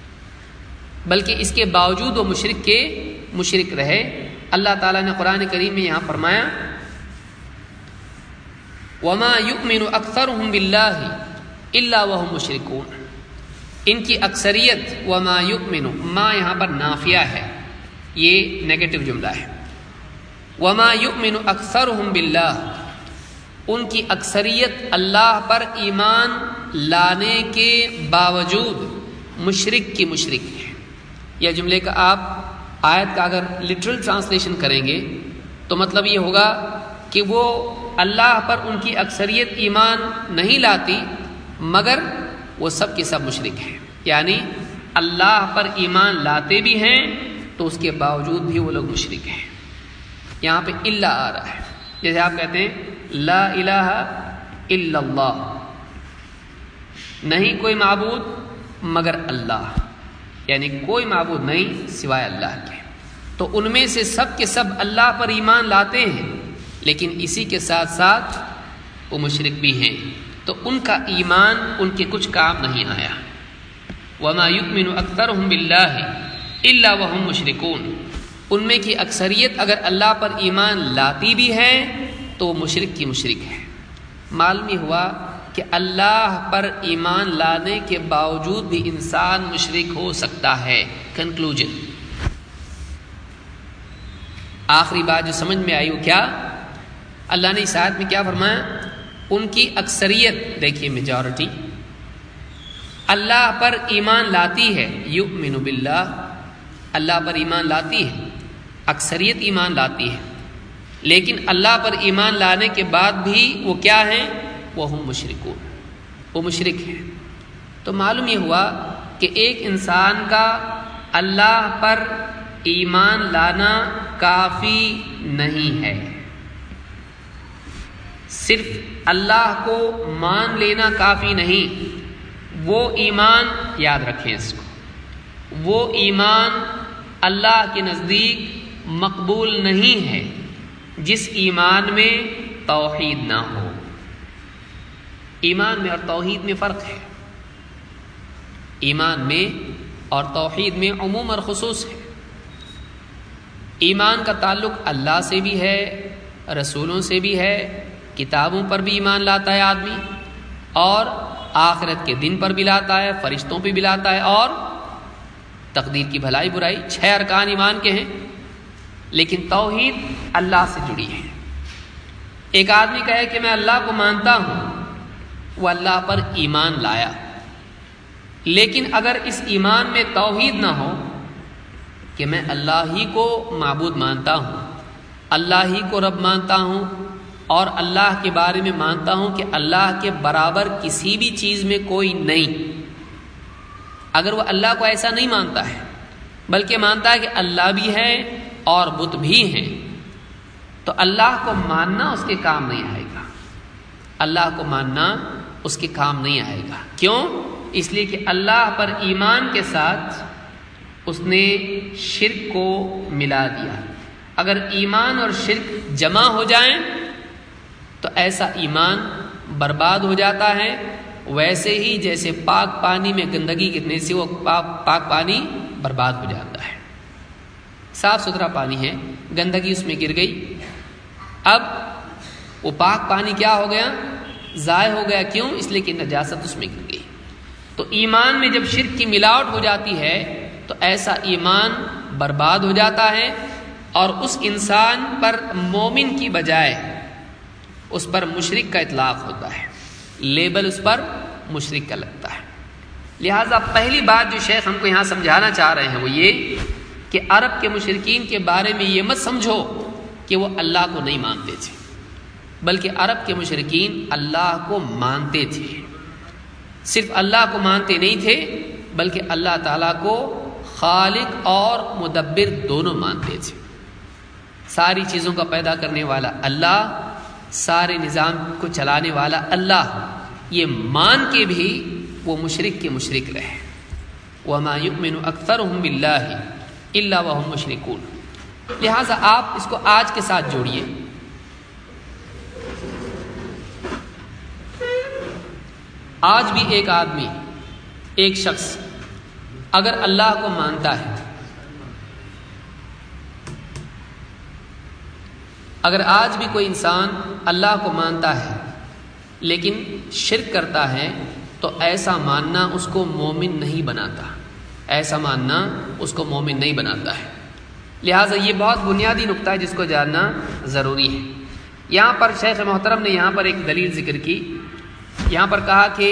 بلکہ اس کے باوجود وہ مشرک کے مشرک رہے. اللہ تعالیٰ نے قرآن کریم میں یہاں فرمایا وَمَا يُؤْمِنُ أَكْثَرُهُمْ بِاللَّهِ إِلَّا وَهُمْ مُشْرِكُونَ. ان کی اکثریت وَمَا يُؤْمِنُ، ما یہاں پر نافیہ ہے، یہ نیگیٹو جملہ ہے. وَمَا يُؤْمِنُ أَكْثَرُهُمْ بِاللَّهِ، ان کی اکثریت اللہ پر ایمان لانے کے باوجود مشرک کی مشرک ہے. یا جملے کا آپ آیت کا اگر لٹرل ٹرانسلیشن کریں گے تو مطلب یہ ہوگا کہ وہ اللہ پر ان کی اکثریت ایمان نہیں لاتی، مگر وہ سب کے سب مشرک ہیں. یعنی اللہ پر ایمان لاتے بھی ہیں تو اس کے باوجود بھی وہ لوگ مشرک ہیں. یہاں پہ الا آ رہا ہے، جیسے آپ کہتے ہیں لا الہ الا اللہ، نہیں کوئی معبود مگر اللہ، یعنی کوئی معبود نہیں سوائے اللہ کے. تو ان میں سے سب کے سب اللہ پر ایمان لاتے ہیں، لیکن اسی کے ساتھ ساتھ وہ مشرک بھی ہیں. تو ان کا ایمان ان کے کچھ کام نہیں آیا. وَمَا يُؤْمِنُ أَكْثَرُهُمْ بِاللَّهِ إِلَّا وَهُمْ مُشْرِكُونَ. ان میں کی اکثریت اگر اللہ پر ایمان لاتی بھی ہے تو وہ مشرک کی مشرک ہے. معلوم ہوا کہ اللہ پر ایمان لانے کے باوجود بھی انسان مشرک ہو سکتا ہے. کنکلوژن، آخری بات جو سمجھ میں آئی وہ کیا؟ اللہ نے اس آیت میں کیا فرمایا؟ ان کی اکثریت، دیکھیے میجورٹی اللہ پر ایمان لاتی ہے. یؤمن باللہ، اللہ پر ایمان لاتی ہے، اکثریت ایمان لاتی ہے، لیکن اللہ پر ایمان لانے کے بعد بھی وہ کیا ہیں؟ وہ ہم مشرکون، وہ مشرک ہیں. تو معلوم یہ ہوا کہ ایک انسان کا اللہ پر ایمان لانا کافی نہیں ہے. صرف اللہ کو مان لینا کافی نہیں. وہ ایمان، یاد رکھیں اس کو، وہ ایمان اللہ کے نزدیک مقبول نہیں ہے جس ایمان میں توحید نہ ہو۔ ایمان میں اور توحید میں فرق ہے، ایمان میں اور توحید میں عموم اور خصوص ہے۔ ایمان کا تعلق اللہ سے بھی ہے، رسولوں سے بھی ہے، کتابوں پر بھی ایمان لاتا ہے آدمی، اور آخرت کے دن پر بھی لاتا ہے، فرشتوں پہ بھی لاتا ہے، اور تقدیر کی بھلائی برائی، چھ ارکان ایمان کے ہیں۔ لیکن توحید اللہ سے جڑی ہے۔ ایک آدمی کہے کہ میں اللہ کو مانتا ہوں، وہ اللہ پر ایمان لایا، لیکن اگر اس ایمان میں توحید نہ ہو کہ میں اللہ ہی کو معبود مانتا ہوں، اللہ ہی کو رب مانتا ہوں، اور اللہ کے بارے میں مانتا ہوں کہ اللہ کے برابر کسی بھی چیز میں کوئی نہیں، اگر وہ اللہ کو ایسا نہیں مانتا ہے بلکہ مانتا ہے کہ اللہ بھی ہے اور بت بھی ہیں، تو اللہ کو ماننا اس کے کام نہیں آئے گا، اللہ کو ماننا اس کے کام نہیں آئے گا۔ کیوں؟ اس لیے کہ اللہ پر ایمان کے ساتھ اس نے شرک کو ملا دیا۔ اگر ایمان اور شرک جمع ہو جائیں تو ایسا ایمان برباد ہو جاتا ہے، ویسے ہی جیسے پاک پانی میں گندگی گرنے سے وہ پاک, پاک پانی برباد ہو جاتا ہے۔ صاف ستھرا پانی ہے، گندگی اس میں گر گئی، اب وہ پاک پانی کیا ہو گیا؟ ضائع ہو گیا۔ کیوں؟ اس لیے کہ نجاست اس میں گر گئی۔ تو ایمان میں جب شرک کی ملاوٹ ہو جاتی ہے تو ایسا ایمان برباد ہو جاتا ہے، اور اس انسان پر مومن کی بجائے اس پر مشرک کا اطلاق ہوتا ہے، لیبل اس پر مشرک کا لگتا ہے۔ لہٰذا پہلی بات جو شیخ ہم کو یہاں سمجھانا چاہ رہے ہیں وہ یہ کہ عرب کے مشرکین کے بارے میں یہ مت سمجھو کہ وہ اللہ کو نہیں مانتے تھے، بلکہ عرب کے مشرکین اللہ کو مانتے تھے، صرف اللہ کو مانتے نہیں تھے بلکہ اللہ تعالیٰ کو خالق اور مدبر دونوں مانتے تھے۔ ساری چیزوں کا پیدا کرنے والا اللہ، سارے نظام کو چلانے والا اللہ، یہ مان کے بھی وہ مشرک کے مشرک رہے۔ وَمَا يُؤْمِنُ أَكْثَرُهُم بِاللَّهِ إِلَّا وَهُمْ مُشْرِكُونَ۔ لہٰذا آپ اس کو آج کے ساتھ جوڑیے۔ آج بھی ایک آدمی، ایک شخص اگر اللہ کو مانتا ہے، اگر آج بھی کوئی انسان اللہ کو مانتا ہے لیکن شرک کرتا ہے تو ایسا ماننا اس کو مومن نہیں بناتا، ایسا ماننا اس کو مومن نہیں بناتا ہے۔ لہٰذا یہ بہت بنیادی نقطہ ہے جس کو جاننا ضروری ہے۔ یہاں پر شیخ محترم نے یہاں پر ایک دلیل ذکر کی، یہاں پر کہا کہ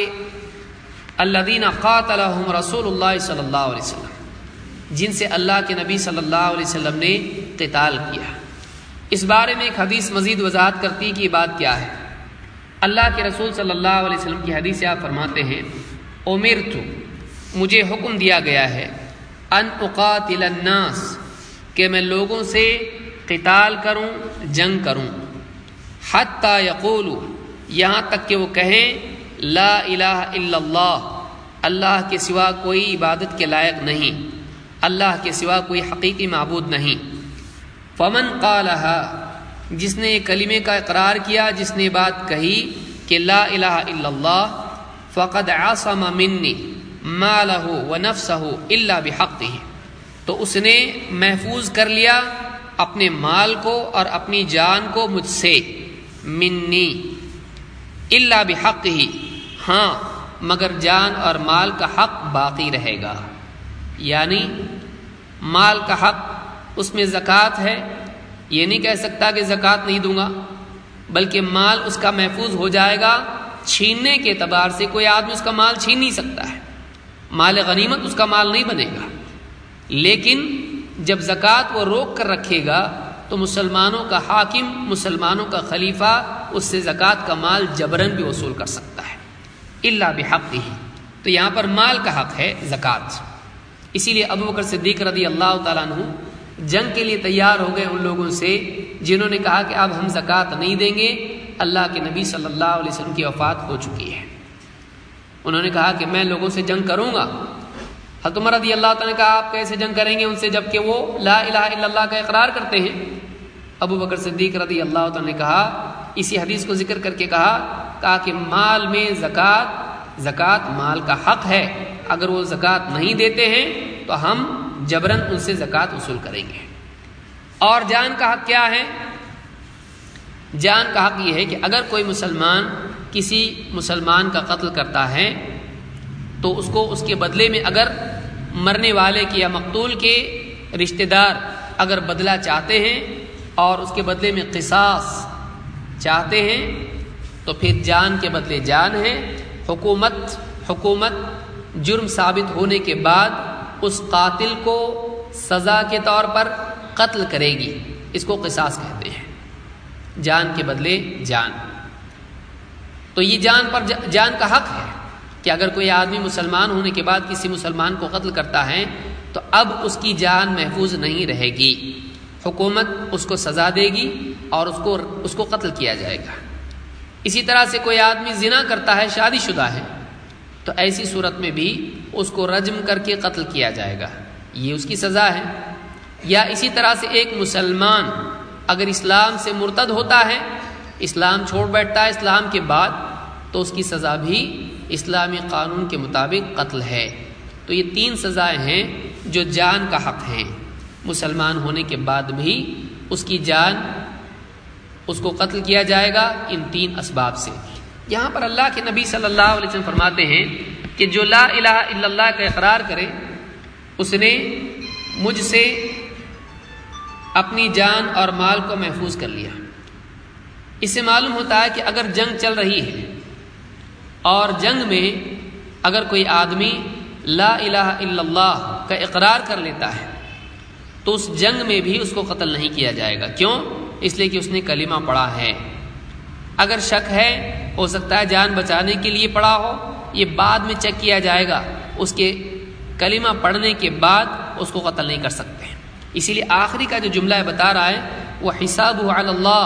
الذین قاتلہم رسول اللہ صلی اللہ علیہ وسلم، جن سے اللہ کے نبی صلی اللہ علیہ وسلم نے قتال کیا۔ اس بارے میں ایک حدیث مزید وضاحت کرتی کہ یہ بات کیا ہے۔ اللہ کے رسول صلی اللہ علیہ وسلم کی حدیث سے آپ فرماتے ہیں، امرت، مجھے حکم دیا گیا ہے، ان اقاتل الناس، کہ میں لوگوں سے قتال کروں، جنگ کروں، حتی یقولوا، یہاں تک کہ وہ کہیں لا الہ الا اللہ، اللہ کے سوا کوئی عبادت کے لائق نہیں، اللہ کے سوا کوئی حقیقی معبود نہیں۔ فمن قالها، جس نے یہ کلمے کا اقرار کیا، جس نے بات کہی کہ لا الہ الا اللہ، فقد عصم منی مالہ ونفسہ الا بحقہ، تو اس نے محفوظ کر لیا اپنے مال کو اور اپنی جان کو مجھ سے، منی الا بحقہ، ہاں مگر جان اور مال کا حق باقی رہے گا۔ یعنی مال کا حق، اس میں زکوٰۃ ہے، یہ نہیں کہہ سکتا کہ زکوٰۃ نہیں دوں گا، بلکہ مال اس کا محفوظ ہو جائے گا، چھیننے کے اعتبار سے کوئی آدمی اس کا مال چھین نہیں سکتا ہے، مال غنیمت اس کا مال نہیں بنے گا۔ لیکن جب زکوٰۃ وہ روک کر رکھے گا تو مسلمانوں کا حاکم، مسلمانوں کا خلیفہ اس سے زکوٰۃ کا مال جبراً بھی وصول کر سکتا ہے، الا بحقہ۔ تو یہاں پر مال کا حق ہے زکوٰۃ، اسی لیے ابو بکر صدیق رضی اللہ تعالیٰ عنہ جنگ کے لیے تیار ہو گئے ان لوگوں سے جنہوں نے کہا کہ اب ہم زکوٰۃ نہیں دیں گے، اللہ کے نبی صلی اللہ علیہ وسلم کی وفات ہو چکی ہے۔ انہوں نے کہا کہ میں لوگوں سے جنگ کروں گا۔ حضرت عمر رضی اللہ تعالیٰ نے کہا آپ کیسے جنگ کریں گے ان سے جبکہ وہ لا الہ الا اللہ کا اقرار کرتے ہیں؟ ابو بکر صدیق رضی اللہ تعالیٰ نے کہا اسی حدیث کو ذکر کر کے کہا کہا کہ مال میں زکوٰۃ زکوٰۃ مال کا حق ہے، اگر وہ زکوٰۃ نہیں دیتے ہیں تو ہم جبراً ان سے زکوٰۃ وصول کریں گے۔ اور جان کا حق کیا ہے؟ جان کا حق یہ ہے کہ اگر کوئی مسلمان کسی مسلمان کا قتل کرتا ہے تو اس کو اس کے بدلے میں اگر مرنے والے کے یا مقتول کے رشتہ دار اگر بدلہ چاہتے ہیں اور اس کے بدلے میں قصاص چاہتے ہیں تو پھر جان کے بدلے جان ہے۔ حکومت حکومت جرم ثابت ہونے کے بعد اس قاتل کو سزا کے طور پر قتل کرے گی، اس کو قصاص کہتے ہیں، جان کے بدلے جان۔ تو یہ جان پر جان کا حق ہے کہ اگر کوئی آدمی مسلمان ہونے کے بعد کسی مسلمان کو قتل کرتا ہے تو اب اس کی جان محفوظ نہیں رہے گی، حکومت اس کو سزا دے گی اور اس کو اس کو قتل کیا جائے گا۔ اسی طرح سے کوئی آدمی زنا کرتا ہے، شادی شدہ ہے، تو ایسی صورت میں بھی اس کو رجم کر کے قتل کیا جائے گا، یہ اس کی سزا ہے۔ یا اسی طرح سے ایک مسلمان اگر اسلام سے مرتد ہوتا ہے، اسلام چھوڑ بیٹھتا ہے اسلام کے بعد، تو اس کی سزا بھی اسلامی قانون کے مطابق قتل ہے۔ تو یہ تین سزائیں ہیں جو جان کا حق ہیں، مسلمان ہونے کے بعد بھی اس کی جان اس کو قتل کیا جائے گا ان تین اسباب سے۔ یہاں پر اللہ کے نبی صلی اللہ علیہ وسلم فرماتے ہیں کہ جو لا الہ الا اللہ کا اقرار کرے اس نے مجھ سے اپنی جان اور مال کو محفوظ کر لیا۔ اس سے معلوم ہوتا ہے کہ اگر جنگ چل رہی ہے اور جنگ میں اگر کوئی آدمی لا الہ الا اللہ کا اقرار کر لیتا ہے تو اس جنگ میں بھی اس کو قتل نہیں کیا جائے گا۔ کیوں؟ اس لیے کہ اس نے کلمہ پڑھا ہے۔ اگر شک ہے، ہو سکتا ہے جان بچانے کے لیے پڑھا ہو، یہ بعد میں چیک کیا جائے گا، اس کے کلمہ پڑھنے کے بعد اس کو قتل نہیں کر سکتے۔ اسی لیے آخری کا جو جملہ ہے بتا رہا ہے وہ حسابہ علی اللہ،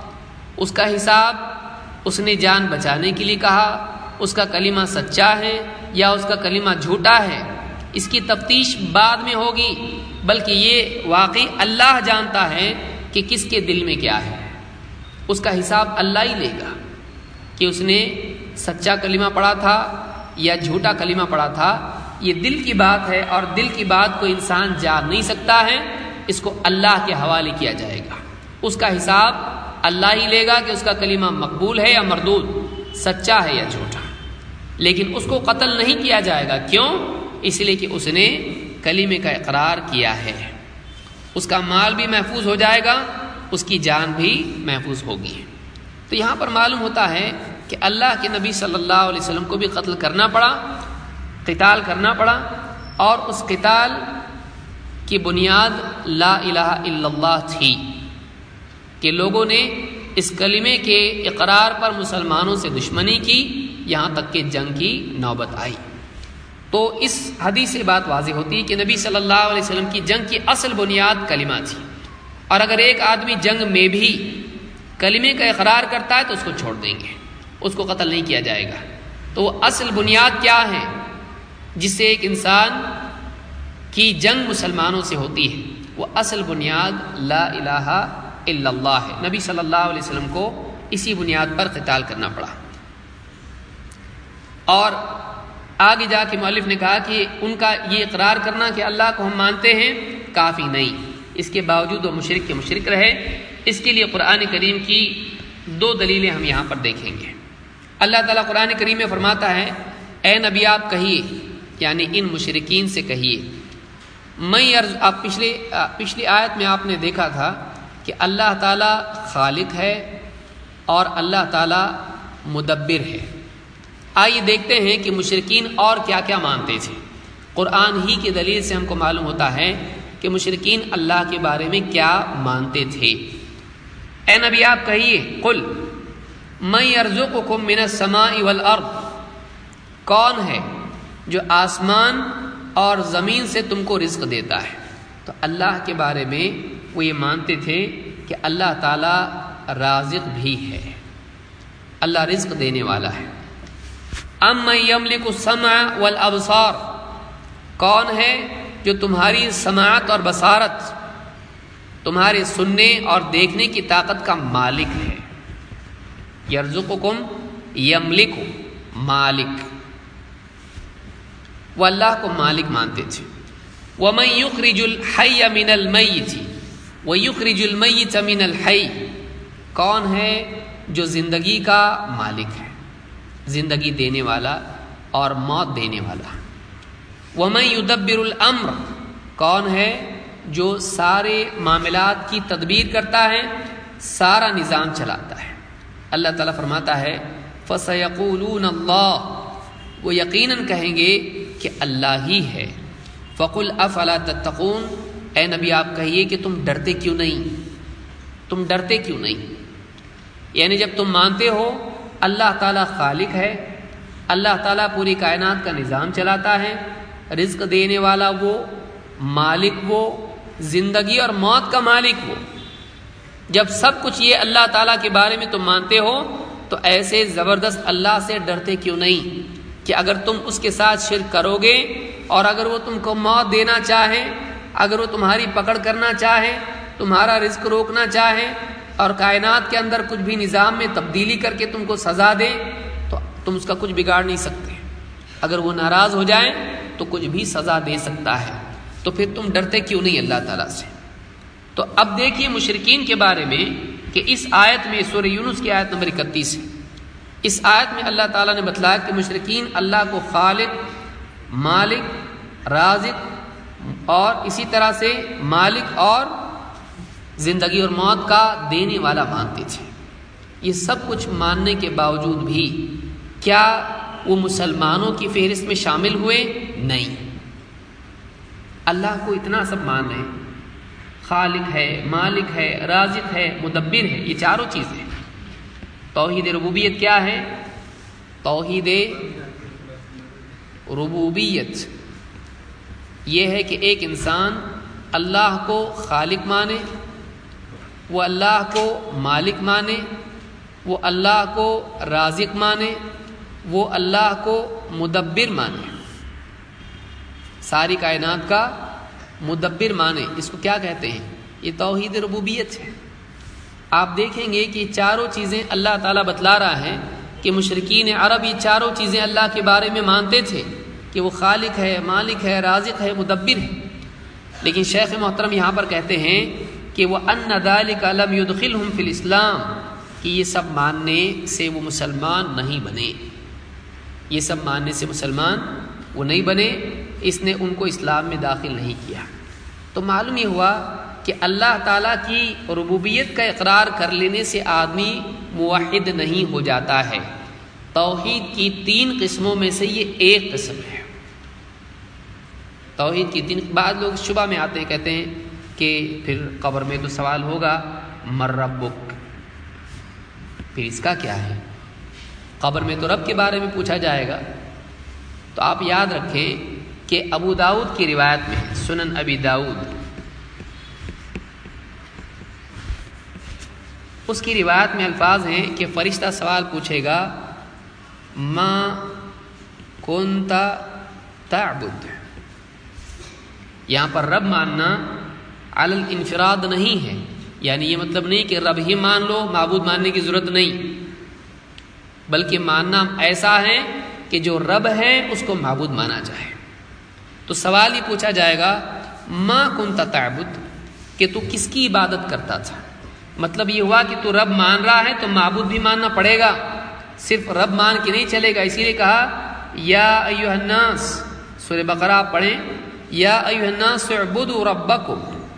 اس کا حساب اس نے جان بچانے کے لیے کہا، اس کا کلمہ سچا ہے یا اس کا کلمہ جھوٹا ہے، اس کی تفتیش بعد میں ہوگی، بلکہ یہ واقعی اللہ جانتا ہے کہ کس کے دل میں کیا ہے، اس کا حساب اللہ ہی لے گا کہ اس نے سچا کلمہ پڑھا تھا یا جھوٹا کلمہ پڑھا تھا۔ یہ دل کی بات ہے اور دل کی بات کو انسان جان نہیں سکتا ہے، اس کو اللہ کے حوالے کیا جائے گا، اس کا حساب اللہ ہی لے گا کہ اس کا کلمہ مقبول ہے یا مردود، سچا ہے یا جھوٹا۔ لیکن اس کو قتل نہیں کیا جائے گا، کیوں؟ اس لیے کہ اس نے کلمے کا اقرار کیا ہے، اس کا مال بھی محفوظ ہو جائے گا، اس کی جان بھی محفوظ ہوگی۔ تو یہاں پر معلوم ہوتا ہے کہ اللہ کے نبی صلی اللہ علیہ وسلم کو بھی قتل کرنا پڑا، قتال کرنا پڑا، اور اس قتال کی بنیاد لا الہ الا اللہ تھی کہ لوگوں نے اس کلمے کے اقرار پر مسلمانوں سے دشمنی کی، یہاں تک کہ جنگ کی نوبت آئی۔ تو اس حدیث سے بات واضح ہوتی ہے کہ نبی صلی اللہ علیہ وسلم کی جنگ کی اصل بنیاد کلمہ تھی، اور اگر ایک آدمی جنگ میں بھی کلمے کا اقرار کرتا ہے تو اس کو چھوڑ دیں گے، اس کو قتل نہیں کیا جائے گا۔ تو وہ اصل بنیاد کیا ہے جس سے ایک انسان کی جنگ مسلمانوں سے ہوتی ہے؟ وہ اصل بنیاد لا الہ الا اللہ ہے۔ نبی صلی اللہ علیہ وسلم کو اسی بنیاد پر قتال کرنا پڑا۔ اور آگے جا کے مؤلف نے کہا کہ ان کا یہ اقرار کرنا کہ اللہ کو ہم مانتے ہیں کافی نہیں، اس کے باوجود وہ مشرک کے مشرک رہے۔ اس کے لیے قرآن کریم کی دو دلیلیں ہم یہاں پر دیکھیں گے۔ اللہ تعالیٰ قرآن کریم میں فرماتا ہے، اے نبی آپ کہیے، یعنی ان مشرکین سے کہیے، میں ارز آپ پچھلے پچھلی آیت میں آپ نے دیکھا تھا کہ اللہ تعالیٰ خالق ہے اور اللہ تعالیٰ مدبر ہے۔ آئیے دیکھتے ہیں کہ مشرکین اور کیا کیا مانتے تھے۔ قرآن ہی کی دلیل سے ہم کو معلوم ہوتا ہے کہ مشرکین اللہ کے بارے میں کیا مانتے تھے۔ اے نبی آپ کہیے، قل من یرزقکم من السماء والارض، کون ہے جو آسمان اور زمین سے تم کو رزق دیتا ہے؟ تو اللہ کے بارے میں وہ یہ مانتے تھے کہ اللہ تعالیٰ رازق بھی ہے، اللہ رزق دینے والا ہے۔ ام من یملک السمع والابصار، کون ہے جو تمہاری سماعت اور بصارت، تمہارے سننے اور دیکھنے کی طاقت کا مالک ہے؟ یرزقکم یملک مالک، وہ اللہ کو مالک مانتے تھے. وَمَن يُخْرِجُ الْحَيَّ مِنَ الْمَيِّتِ وَيُخْرِجُ الْمَيِّتَ مِنَ الْحَيِّ، کون ہے جو زندگی کا مالک ہے، زندگی دینے والا اور موت دینے والا. وَمَن يُدَبِّرُ الْأَمْرَ، کون ہے جو سارے معاملات کی تدبیر کرتا ہے، سارا نظام چلاتا ہے. اللہ تعالیٰ فرماتا ہے فَسَيَقُولُونَ اللَّهُ، وہ یقیناً کہیں گے کہ اللہ ہی ہے. فَقُلْ أَفَلَا تَتَّقُونَ، اے نبی آپ کہیے کہ تم ڈرتے کیوں نہیں، تم ڈرتے کیوں نہیں. یعنی جب تم مانتے ہو اللہ تعالیٰ خالق ہے، اللہ تعالیٰ پوری کائنات کا نظام چلاتا ہے، رزق دینے والا وہ، مالک وہ، زندگی اور موت کا مالک وہ، جب سب کچھ یہ اللہ تعالیٰ کے بارے میں تم مانتے ہو تو ایسے زبردست اللہ سے ڈرتے کیوں نہیں کہ اگر تم اس کے ساتھ شرک کرو گے اور اگر وہ تم کو موت دینا چاہے، اگر وہ تمہاری پکڑ کرنا چاہے، تمہارا رزق روکنا چاہے اور کائنات کے اندر کچھ بھی نظام میں تبدیلی کر کے تم کو سزا دے تو تم اس کا کچھ بگاڑ نہیں سکتے. اگر وہ ناراض ہو جائیں تو کچھ بھی سزا دے سکتا ہے، تو پھر تم ڈرتے کیوں نہیں اللہ تعالیٰ سے. تو اب دیکھیے مشرکین کے بارے میں کہ اس آیت میں، سورہ یونس کی آیت نمبر اکتیس ہے، اس آیت میں اللہ تعالیٰ نے بتلایا کہ مشرکین اللہ کو خالق، مالک، رازق اور اسی طرح سے مالک اور زندگی اور موت کا دینے والا مانتے تھے. یہ سب کچھ ماننے کے باوجود بھی کیا وہ مسلمانوں کی فہرست میں شامل ہوئے؟ نہیں. اللہ کو اتنا سب مان رہے ہیں، خالق ہے، مالک ہے، رازق ہے، مدبر ہے، یہ چاروں چیزیں. توحید ربوبیت کیا ہے؟ توحید ربوبیت یہ ہے کہ ایک انسان اللہ کو خالق مانے، وہ اللہ کو مالک مانے، وہ اللہ کو رازق مانے، وہ اللہ کو مدبر مانے، ساری کائنات کا مدبر مانے. اس کو کیا کہتے ہیں؟ یہ توحید ربوبیت ہے. آپ دیکھیں گے کہ چاروں چیزیں اللہ تعالیٰ بتلا رہا ہے کہ مشرکین عرب یہ چاروں چیزیں اللہ کے بارے میں مانتے تھے کہ وہ خالق ہے، مالک ہے، رازق ہے، مدبر ہے. لیکن شیخ محترم یہاں پر کہتے ہیں کہ وہ ان ذالک لم یدخلہم فی الاسلام، کہ یہ سب ماننے سے وہ مسلمان نہیں بنے، یہ سب ماننے سے مسلمان وہ نہیں بنے، اس نے ان کو اسلام میں داخل نہیں کیا. تو معلوم یہ ہوا کہ اللہ تعالیٰ کی ربوبیت کا اقرار کر لینے سے آدمی موحد نہیں ہو جاتا ہے. توحید کی تین قسموں میں سے یہ ایک قسم ہے. توحید کی تین، بعض لوگ شبہ میں آتے ہیں، کہتے ہیں کہ پھر قبر میں تو سوال ہوگا مر ربک، پھر اس کا کیا ہے؟ قبر میں تو رب کے بارے میں پوچھا جائے گا. تو آپ یاد رکھیں کہ ابو داؤد کی روایت میں، سنن ابی داؤد، اس کی روایت میں الفاظ ہیں کہ فرشتہ سوال پوچھے گا ما کنت تعبد. یہاں پر رب ماننا علی الانفراد نہیں ہے، یعنی یہ مطلب نہیں کہ رب ہی مان لو، معبود ماننے کی ضرورت نہیں، بلکہ ماننا ایسا ہے کہ جو رب ہے اس کو معبود مانا جائے. تو سوال ہی پوچھا جائے گا ما کنت تعبد، کہ تو کس کی عبادت کرتا تھا. مطلب یہ ہوا کہ تو رب مان رہا ہے تو معبود بھی ماننا پڑے گا، صرف رب مان کے نہیں چلے گا. اسی لیے کہا یا ایھا الناس، سورہ بقرہ آپ پڑھیں، یا ایھا الناس اعبدوا ربکم،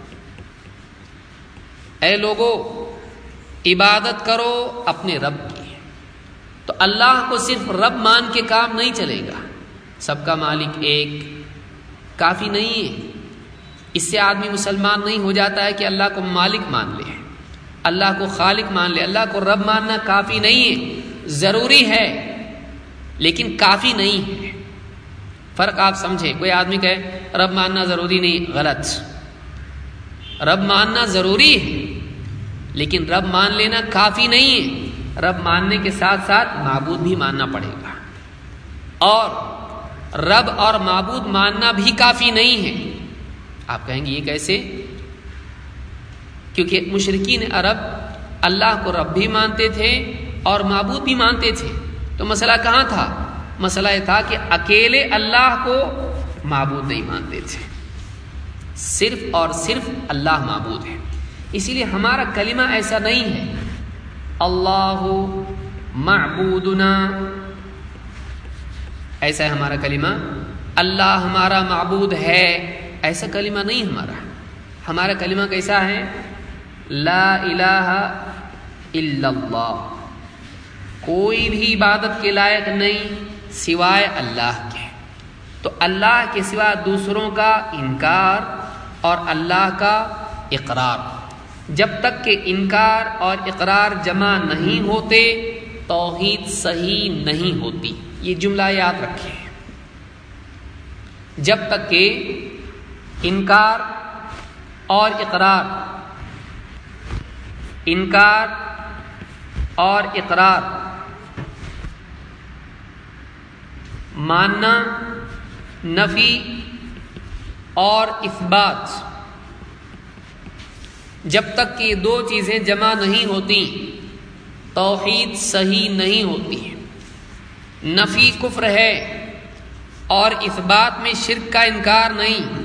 اے لوگو عبادت کرو اپنے رب کی. تو اللہ کو صرف رب مان کے کام نہیں چلے گا، سب کا مالک ایک کافی نہیں ہے. اس سے آدمی مسلمان نہیں ہو جاتا ہے کہ اللہ کو مالک مان لے، اللہ کو خالق مان لے. اللہ کو رب ماننا کافی نہیں ہے، ضروری ہے لیکن کافی نہیں ہے. فرق آپ سمجھے. کوئی آدمی کہے رب ماننا ضروری نہیں، غلط. رب ماننا ضروری ہے لیکن رب مان لینا کافی نہیں ہے. رب ماننے کے ساتھ ساتھ معبود بھی ماننا پڑے گا، اور رب اور معبود ماننا بھی کافی نہیں ہے. آپ کہیں گے یہ کیسے؟ کیونکہ مشرکین عرب اللہ کو رب بھی مانتے تھے، اور معبود بھی مانتے تھے. تو مسئلہ کہاں تھا؟ مسئلہ یہ تھا کہ اکیلے اللہ کو معبود نہیں مانتے تھے، صرف اور صرف اللہ معبود ہے. اسی لیے ہمارا کلمہ ایسا نہیں ہے اللہ معبودنا، ایسا ہے ہمارا کلمہ اللہ ہمارا معبود ہے، ایسا کلمہ نہیں ہمارا. ہمارا کلمہ کیسا ہے؟ لا الہ الا اللہ، کوئی بھی عبادت کے لائق نہیں سوائے اللہ کے. تو اللہ کے سوا دوسروں کا انکار اور اللہ کا اقرار، جب تک کہ انکار اور اقرار جمع نہیں ہوتے توحید صحیح نہیں ہوتی. یہ جملہ یاد رکھیں، جب تک کہ انکار اور اقرار انکار اور اقرار ماننا، نفی اور اثبات، جب تک کہ یہ دو چیزیں جمع نہیں ہوتی توحید صحیح نہیں ہوتی. نفی کفر ہے اور اثبات میں شرک کا انکار نہیں.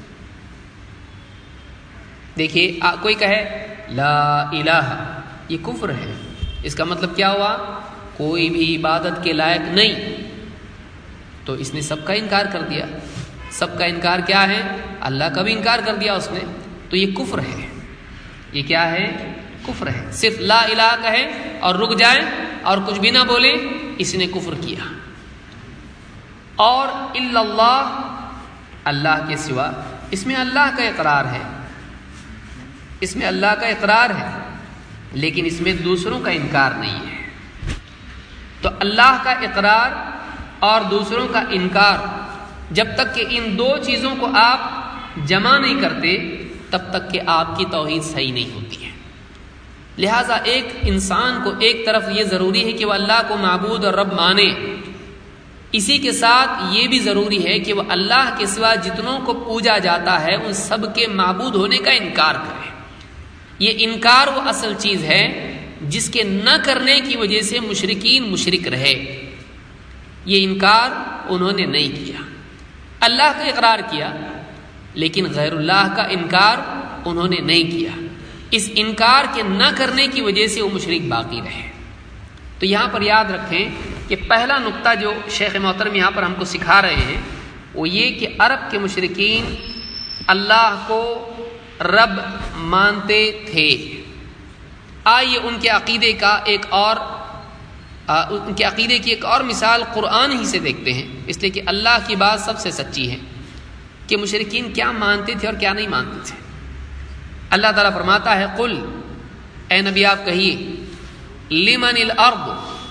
دیکھیے کوئی کہے لا الہ، یہ کفر ہے، اس کا مطلب کیا ہوا؟ کوئی بھی عبادت کے لائق نہیں، تو اس نے سب کا انکار کر دیا. سب کا انکار کیا ہے؟ اللہ کا بھی انکار کر دیا اس نے، تو یہ کفر ہے. یہ کیا ہے؟ کفر ہے. صرف لا الہ کہے اور رک جائے اور کچھ بھی نہ بولے، اس نے کفر کیا. اور الا اللہ، اللہ کے سوا، اس میں اللہ کا اقرار ہے، اس میں اللہ کا اقرار ہے، لیکن اس میں دوسروں کا انکار نہیں ہے. تو اللہ کا اقرار اور دوسروں کا انکار، جب تک کہ ان دو چیزوں کو آپ جمع نہیں کرتے تب تک کہ آپ کی توحید صحیح نہیں ہوتی ہے. لہٰذا ایک انسان کو ایک طرف یہ ضروری ہے کہ وہ اللہ کو معبود اور رب مانے، اسی کے ساتھ یہ بھی ضروری ہے کہ وہ اللہ کے سوا جتنوں کو پوجا جاتا ہے ان سب کے معبود ہونے کا انکار کرے. یہ انکار وہ اصل چیز ہے جس کے نہ کرنے کی وجہ سے مشرکین مشرک رہے. یہ انکار انہوں نے نہیں کیا، اللہ کا اقرار کیا، لیکن غیر اللہ کا انکار انہوں نے نہیں کیا. اس انکار کے نہ کرنے کی وجہ سے وہ مشرک باقی رہے. تو یہاں پر یاد رکھیں کہ پہلا نقطہ جو شیخ محترم یہاں پر ہم کو سکھا رہے ہیں وہ یہ کہ عرب کے مشرکین اللہ کو رب مانتے تھے. آئیے ان کے عقیدے کا ایک اور ان کے عقیدے کی ایک اور مثال قرآن ہی سے دیکھتے ہیں، اس لیے کہ اللہ کی بات سب سے سچی ہے کہ مشرکین کیا مانتے تھے اور کیا نہیں مانتے تھے. اللہ تعالیٰ فرماتا ہے قل، اے نبی آپ کہیے، لمن الارض،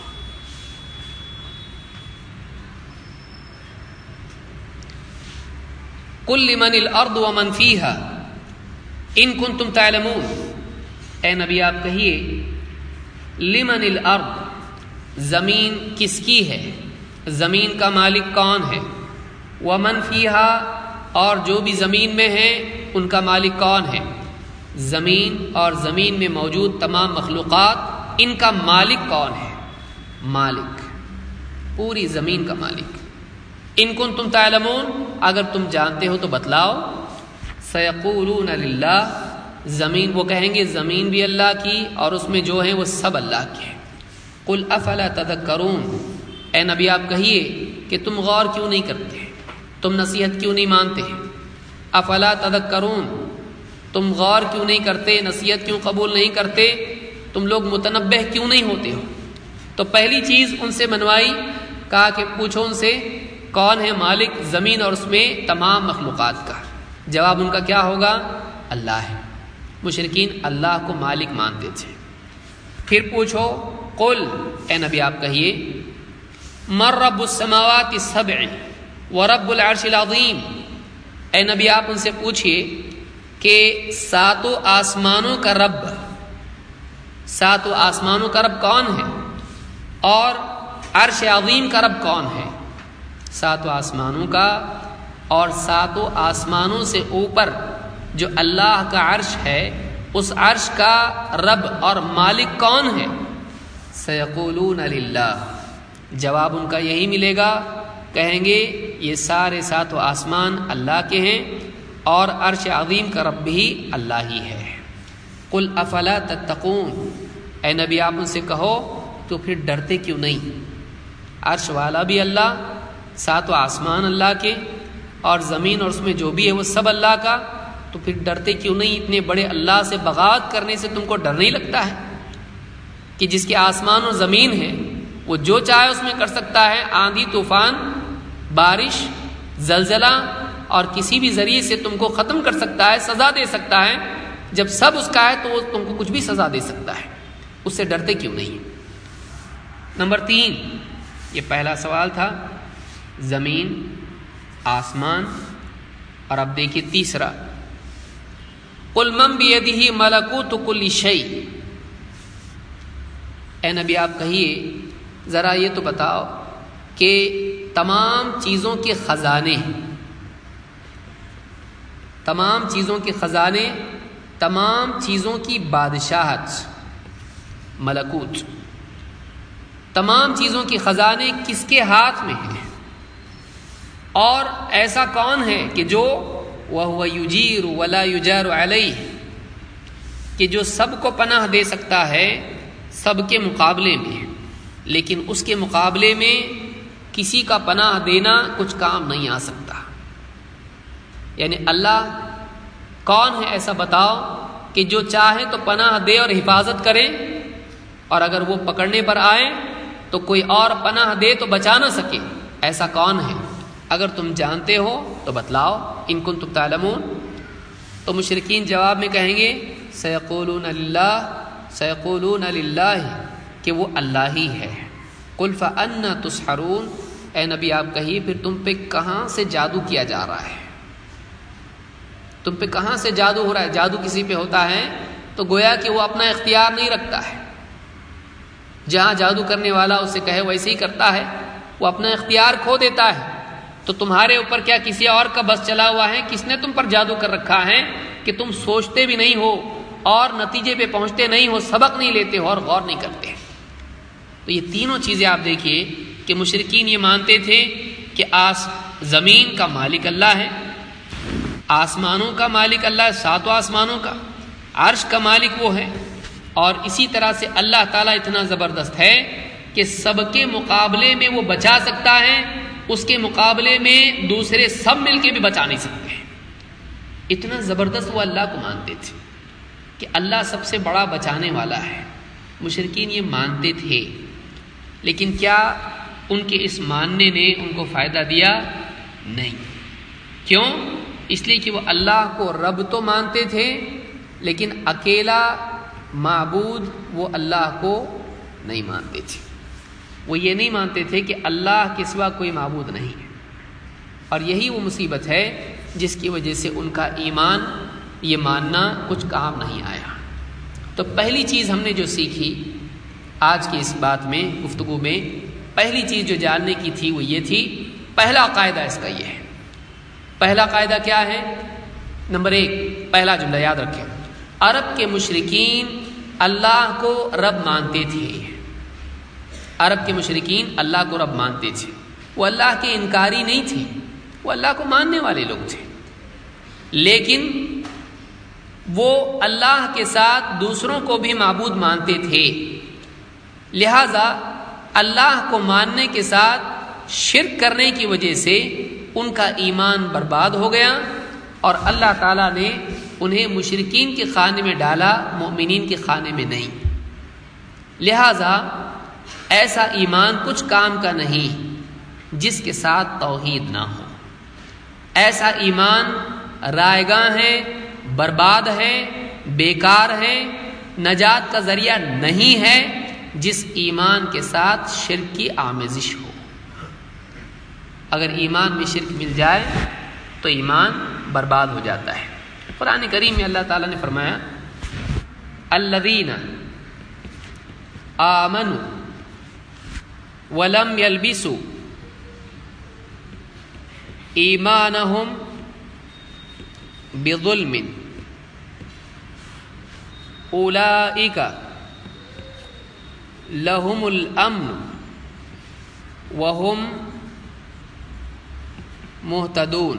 قل لمن الارض ومن فیها ان کنتم تعلمون. اے نبی آپ کہیے لمن الارض، زمین کس کی ہے، زمین کا مالک کون ہے، ومن فیہا، اور جو بھی زمین میں ہیں ان کا مالک کون ہے. زمین اور زمین میں موجود تمام مخلوقات، ان کا مالک کون ہے؟ مالک، پوری زمین کا مالک. ان کنتم تعلمون، اگر تم جانتے ہو تو بتلاؤ. سیقولون للہ، زمین وہ کہیں گے زمین بھی اللہ کی اور اس میں جو ہیں وہ سب اللہ کے ہیں. قل افلا تذکرون، اے نبی آپ کہیے کہ تم غور کیوں نہیں کرتے، تم نصیحت کیوں نہیں مانتے. افلا تذکرون، تم غور کیوں نہیں کرتے، نصیحت کیوں قبول نہیں کرتے، تم لوگ متنبہ کیوں نہیں ہوتے ہو. تو پہلی چیز ان سے منوائی، کہا کہ پوچھو ان سے کون ہے مالک زمین اور اس میں تمام مخلوقات کا. جواب ان کا کیا ہوگا؟ اللہ ہے. مشرکین اللہ کو مالک مانتے تھے. پھر پوچھو قل، اے نبی آپ کہیے، من رب السماوات السبع ورب العرش العظیم. اے نبی آپ ان سے پوچھئے کہ ساتوں آسمانوں کا رب، ساتوں آسمانوں کا رب کون ہے اور عرش عظیم کا رب کون ہے. ساتوں آسمانوں کا اور ساتوں آسمانوں سے اوپر جو اللہ کا عرش ہے، اس عرش کا رب اور مالک کون ہے؟ سیقولون للہ، جواب ان کا یہی ملے گا، کہیں گے یہ سارے سات و آسمان اللہ کے ہیں اور عرش عظیم کا رب بھی اللہ ہی ہے۔ قل افلا تتقون، اے نبی آپ ان سے کہو تو پھر ڈرتے کیوں نہیں؟ عرش والا بھی اللہ، سات و آسمان اللہ کے، اور زمین اور اس میں جو بھی ہے وہ سب اللہ کا، تو پھر ڈرتے کیوں نہیں؟ اتنے بڑے اللہ سے بغاوت کرنے سے تم کو ڈر نہیں لگتا ہے کہ جس کے آسمان اور زمین ہے وہ جو چاہے اس میں کر سکتا ہے، آندھی طوفان بارش زلزلہ اور کسی بھی ذریعے سے تم کو ختم کر سکتا ہے، سزا دے سکتا ہے۔ جب سب اس کا ہے تو وہ تم کو کچھ بھی سزا دے سکتا ہے، اس سے ڈرتے کیوں نہیں؟ نمبر تین، یہ پہلا سوال تھا زمین آسمان، اور اب دیکھیے تیسرا، قل من بیدہ ملکوت کل شیء، اے نبی آپ کہیے ذرا یہ تو بتاؤ کہ تمام چیزوں کے خزانے، تمام چیزوں کے خزانے، تمام چیزوں کی بادشاہت، ملکوت، تمام چیزوں کے خزانے کس کے ہاتھ میں ہیں؟ اور ایسا کون ہے کہ جو وَهُوَ يُجِيرُ وَلَا يُجَارُ عَلَيْهِ، کہ جو سب کو پناہ دے سکتا ہے سب کے مقابلے میں، لیکن اس کے مقابلے میں کسی کا پناہ دینا کچھ کام نہیں آ سکتا۔ یعنی اللہ کون ہے ایسا بتاؤ کہ جو چاہے تو پناہ دے اور حفاظت کرے، اور اگر وہ پکڑنے پر آئے تو کوئی اور پناہ دے تو بچا نہ سکے، ایسا کون ہے؟ اگر تم جانتے ہو تو بتلاؤ، ان کنتم تعلمون۔ تو مشرکین جواب میں کہیں گے سیقولون للہ، سیقولون للہ، کہ وہ اللہ ہی ہے۔ قل فأنا تسحرون، اے نبی آپ کہیے پھر تم پہ کہاں سے جادو کیا جا رہا ہے؟ تم پہ کہاں سے جادو ہو رہا ہے؟ جادو کسی پہ ہوتا ہے تو گویا کہ وہ اپنا اختیار نہیں رکھتا ہے، جہاں جادو کرنے والا اسے کہے ویسے ہی کرتا ہے، وہ اپنا اختیار کھو دیتا ہے۔ تو تمہارے اوپر کیا کسی اور کا بس چلا ہوا ہے؟ کس نے تم پر جادو کر رکھا ہے کہ تم سوچتے بھی نہیں ہو اور نتیجے پہ پہنچتے نہیں ہو، سبق نہیں لیتے ہو اور غور نہیں کرتے؟ تو یہ تینوں چیزیں آپ دیکھیے کہ مشرکین یہ مانتے تھے کہ آس زمین کا مالک اللہ ہے، آسمانوں کا مالک اللہ ہے، ساتوں آسمانوں کا، عرش کا مالک وہ ہے، اور اسی طرح سے اللہ تعالیٰ اتنا زبردست ہے کہ سب کے مقابلے میں وہ بچا سکتا ہے، اس کے مقابلے میں دوسرے سب مل کے بھی بچا نہیں سکتے ہیں۔ اتنا زبردست وہ اللہ کو مانتے تھے کہ اللہ سب سے بڑا بچانے والا ہے۔ مشرکین یہ مانتے تھے، لیکن کیا ان کے اس ماننے نے ان کو فائدہ دیا؟ نہیں۔ کیوں؟ اس لیے کہ وہ اللہ کو رب تو مانتے تھے، لیکن اکیلا معبود وہ اللہ کو نہیں مانتے تھے۔ وہ یہ نہیں مانتے تھے کہ اللہ کے سوا کوئی معبود نہیں ہے، اور یہی وہ مصیبت ہے جس کی وجہ سے ان کا ایمان یہ ماننا کچھ کام نہیں آیا۔ تو پہلی چیز ہم نے جو سیکھی آج کی اس بات میں، گفتگو میں، پہلی چیز جو جاننے کی تھی وہ یہ تھی، پہلا قاعدہ اس کا یہ ہے۔ پہلا قاعدہ کیا ہے؟ نمبر ایک، پہلا جملہ یاد رکھیں، عرب کے مشرکین اللہ کو رب مانتے تھے۔ عرب کے مشرکین اللہ کو رب مانتے تھے، وہ اللہ کے انکاری نہیں تھے، وہ اللہ کو ماننے والے لوگ تھے، لیکن وہ اللہ کے ساتھ دوسروں کو بھی معبود مانتے تھے۔ لہذا اللہ کو ماننے کے ساتھ شرک کرنے کی وجہ سے ان کا ایمان برباد ہو گیا، اور اللہ تعالیٰ نے انہیں مشرکین کے خانے میں ڈالا، مومنین کے خانے میں نہیں۔ لہذا ایسا ایمان کچھ کام کا نہیں جس کے ساتھ توحید نہ ہو، ایسا ایمان رائے گاں ہے، برباد ہے، بیکار ہے، نجات کا ذریعہ نہیں ہے جس ایمان کے ساتھ شرک کی آمیزش ہو۔ اگر ایمان میں شرک مل جائے تو ایمان برباد ہو جاتا ہے۔ قرآن کریم میں اللہ تعالیٰ نے فرمایا الذین آمنوا ولم یلبسوا ایمانہم بظلم اولئک لہم الامن وہم مہتدون.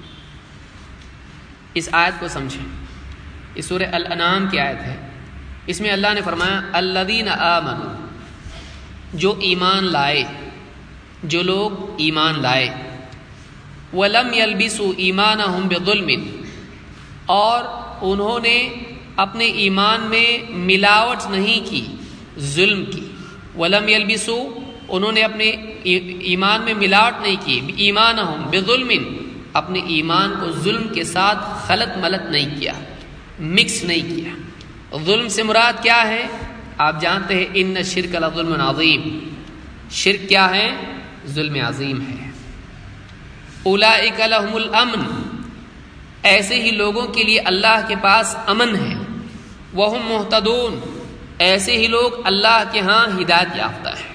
اس آیت کو سمجھیں. اس سورہ الانعام کی آیت ہے. اس میں اللہ نے فرمایا الذین آمنوا، جو ایمان لائے، جو لوگ ایمان لائے، وَلَمْ يَلْبِسُوا إِيمَانَهُمْ بِظُلْمٍ، اور انہوں نے اپنے ایمان میں ملاوٹ نہیں کی، ظلم کی. وَلَمْ يَلْبِسُوا، انہوں نے اپنے ایمان میں ملاوٹ نہیں کی، ایمانہم بظلم، اپنے ایمان کو ظلم کے ساتھ خلط ملط نہیں کیا، مکس نہیں کیا. ظلم سے مراد کیا ہے؟ آپ جانتے ہیں ان الشرک لظلم عظیم. شرک کیا ہے؟ ظلم عظیم ہے. اولئک لہم الامن، ایسے ہی لوگوں کے لیے اللہ کے پاس امن ہے. وہم مہتدون، ایسے ہی لوگ اللہ کے ہاں ہدایت یافتہ ہیں.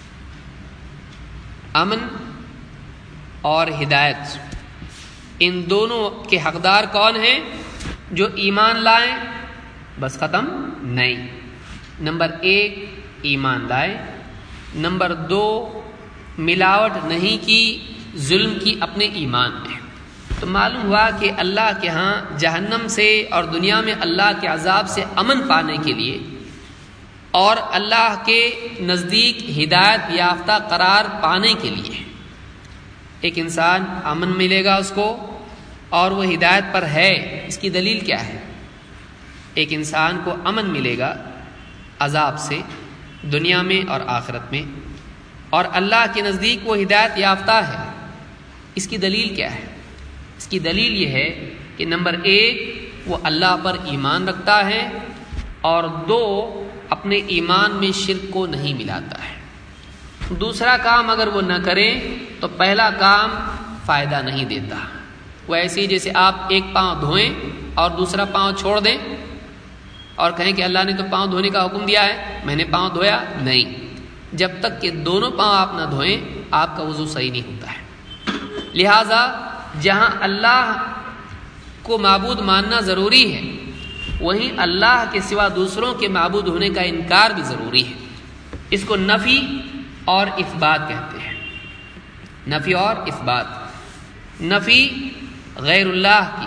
امن اور ہدایت، ان دونوں کے حقدار کون ہیں؟ جو ایمان لائیں. بس ختم نہیں. نمبر ایک ایمان لائے، نمبر دو ملاوٹ نہیں کی، ظلم کی اپنے ایمان میں. تو معلوم ہوا کہ اللہ کے ہاں جہنم سے اور دنیا میں اللہ کے عذاب سے امن پانے کے لیے اور اللہ کے نزدیک ہدایت یافتہ قرار پانے کے لیے ایک انسان امن ملے گا اس کو اور وہ ہدایت پر ہے. اس کی دلیل کیا ہے؟ ایک انسان کو امن ملے گا عذاب سے دنیا میں اور آخرت میں، اور اللہ کے نزدیک وہ ہدایت یافتہ ہے. اس کی دلیل کیا ہے؟ اس کی دلیل یہ ہے کہ نمبر ایک وہ اللہ پر ایمان رکھتا ہے، اور دو اپنے ایمان میں شرک کو نہیں ملاتا ہے. دوسرا کام اگر وہ نہ کرے تو پہلا کام فائدہ نہیں دیتا. وہ ایسے ہی جیسے آپ ایک پاؤں دھوئیں اور دوسرا پاؤں چھوڑ دیں اور کہیں کہ اللہ نے تو پاؤں دھونے کا حکم دیا ہے، میں نے پاؤں دھویا. نہیں، جب تک کہ دونوں پاؤں آپ نہ دھوئیں آپ کا وضو صحیح نہیں ہوتا ہے. لہذا جہاں اللہ کو معبود ماننا ضروری ہے، وہیں اللہ کے سوا دوسروں کے معبود ہونے کا انکار بھی ضروری ہے. اس کو نفی اور اثبات کہتے ہیں. نفی اور اثبات. نفی غیر اللہ کی،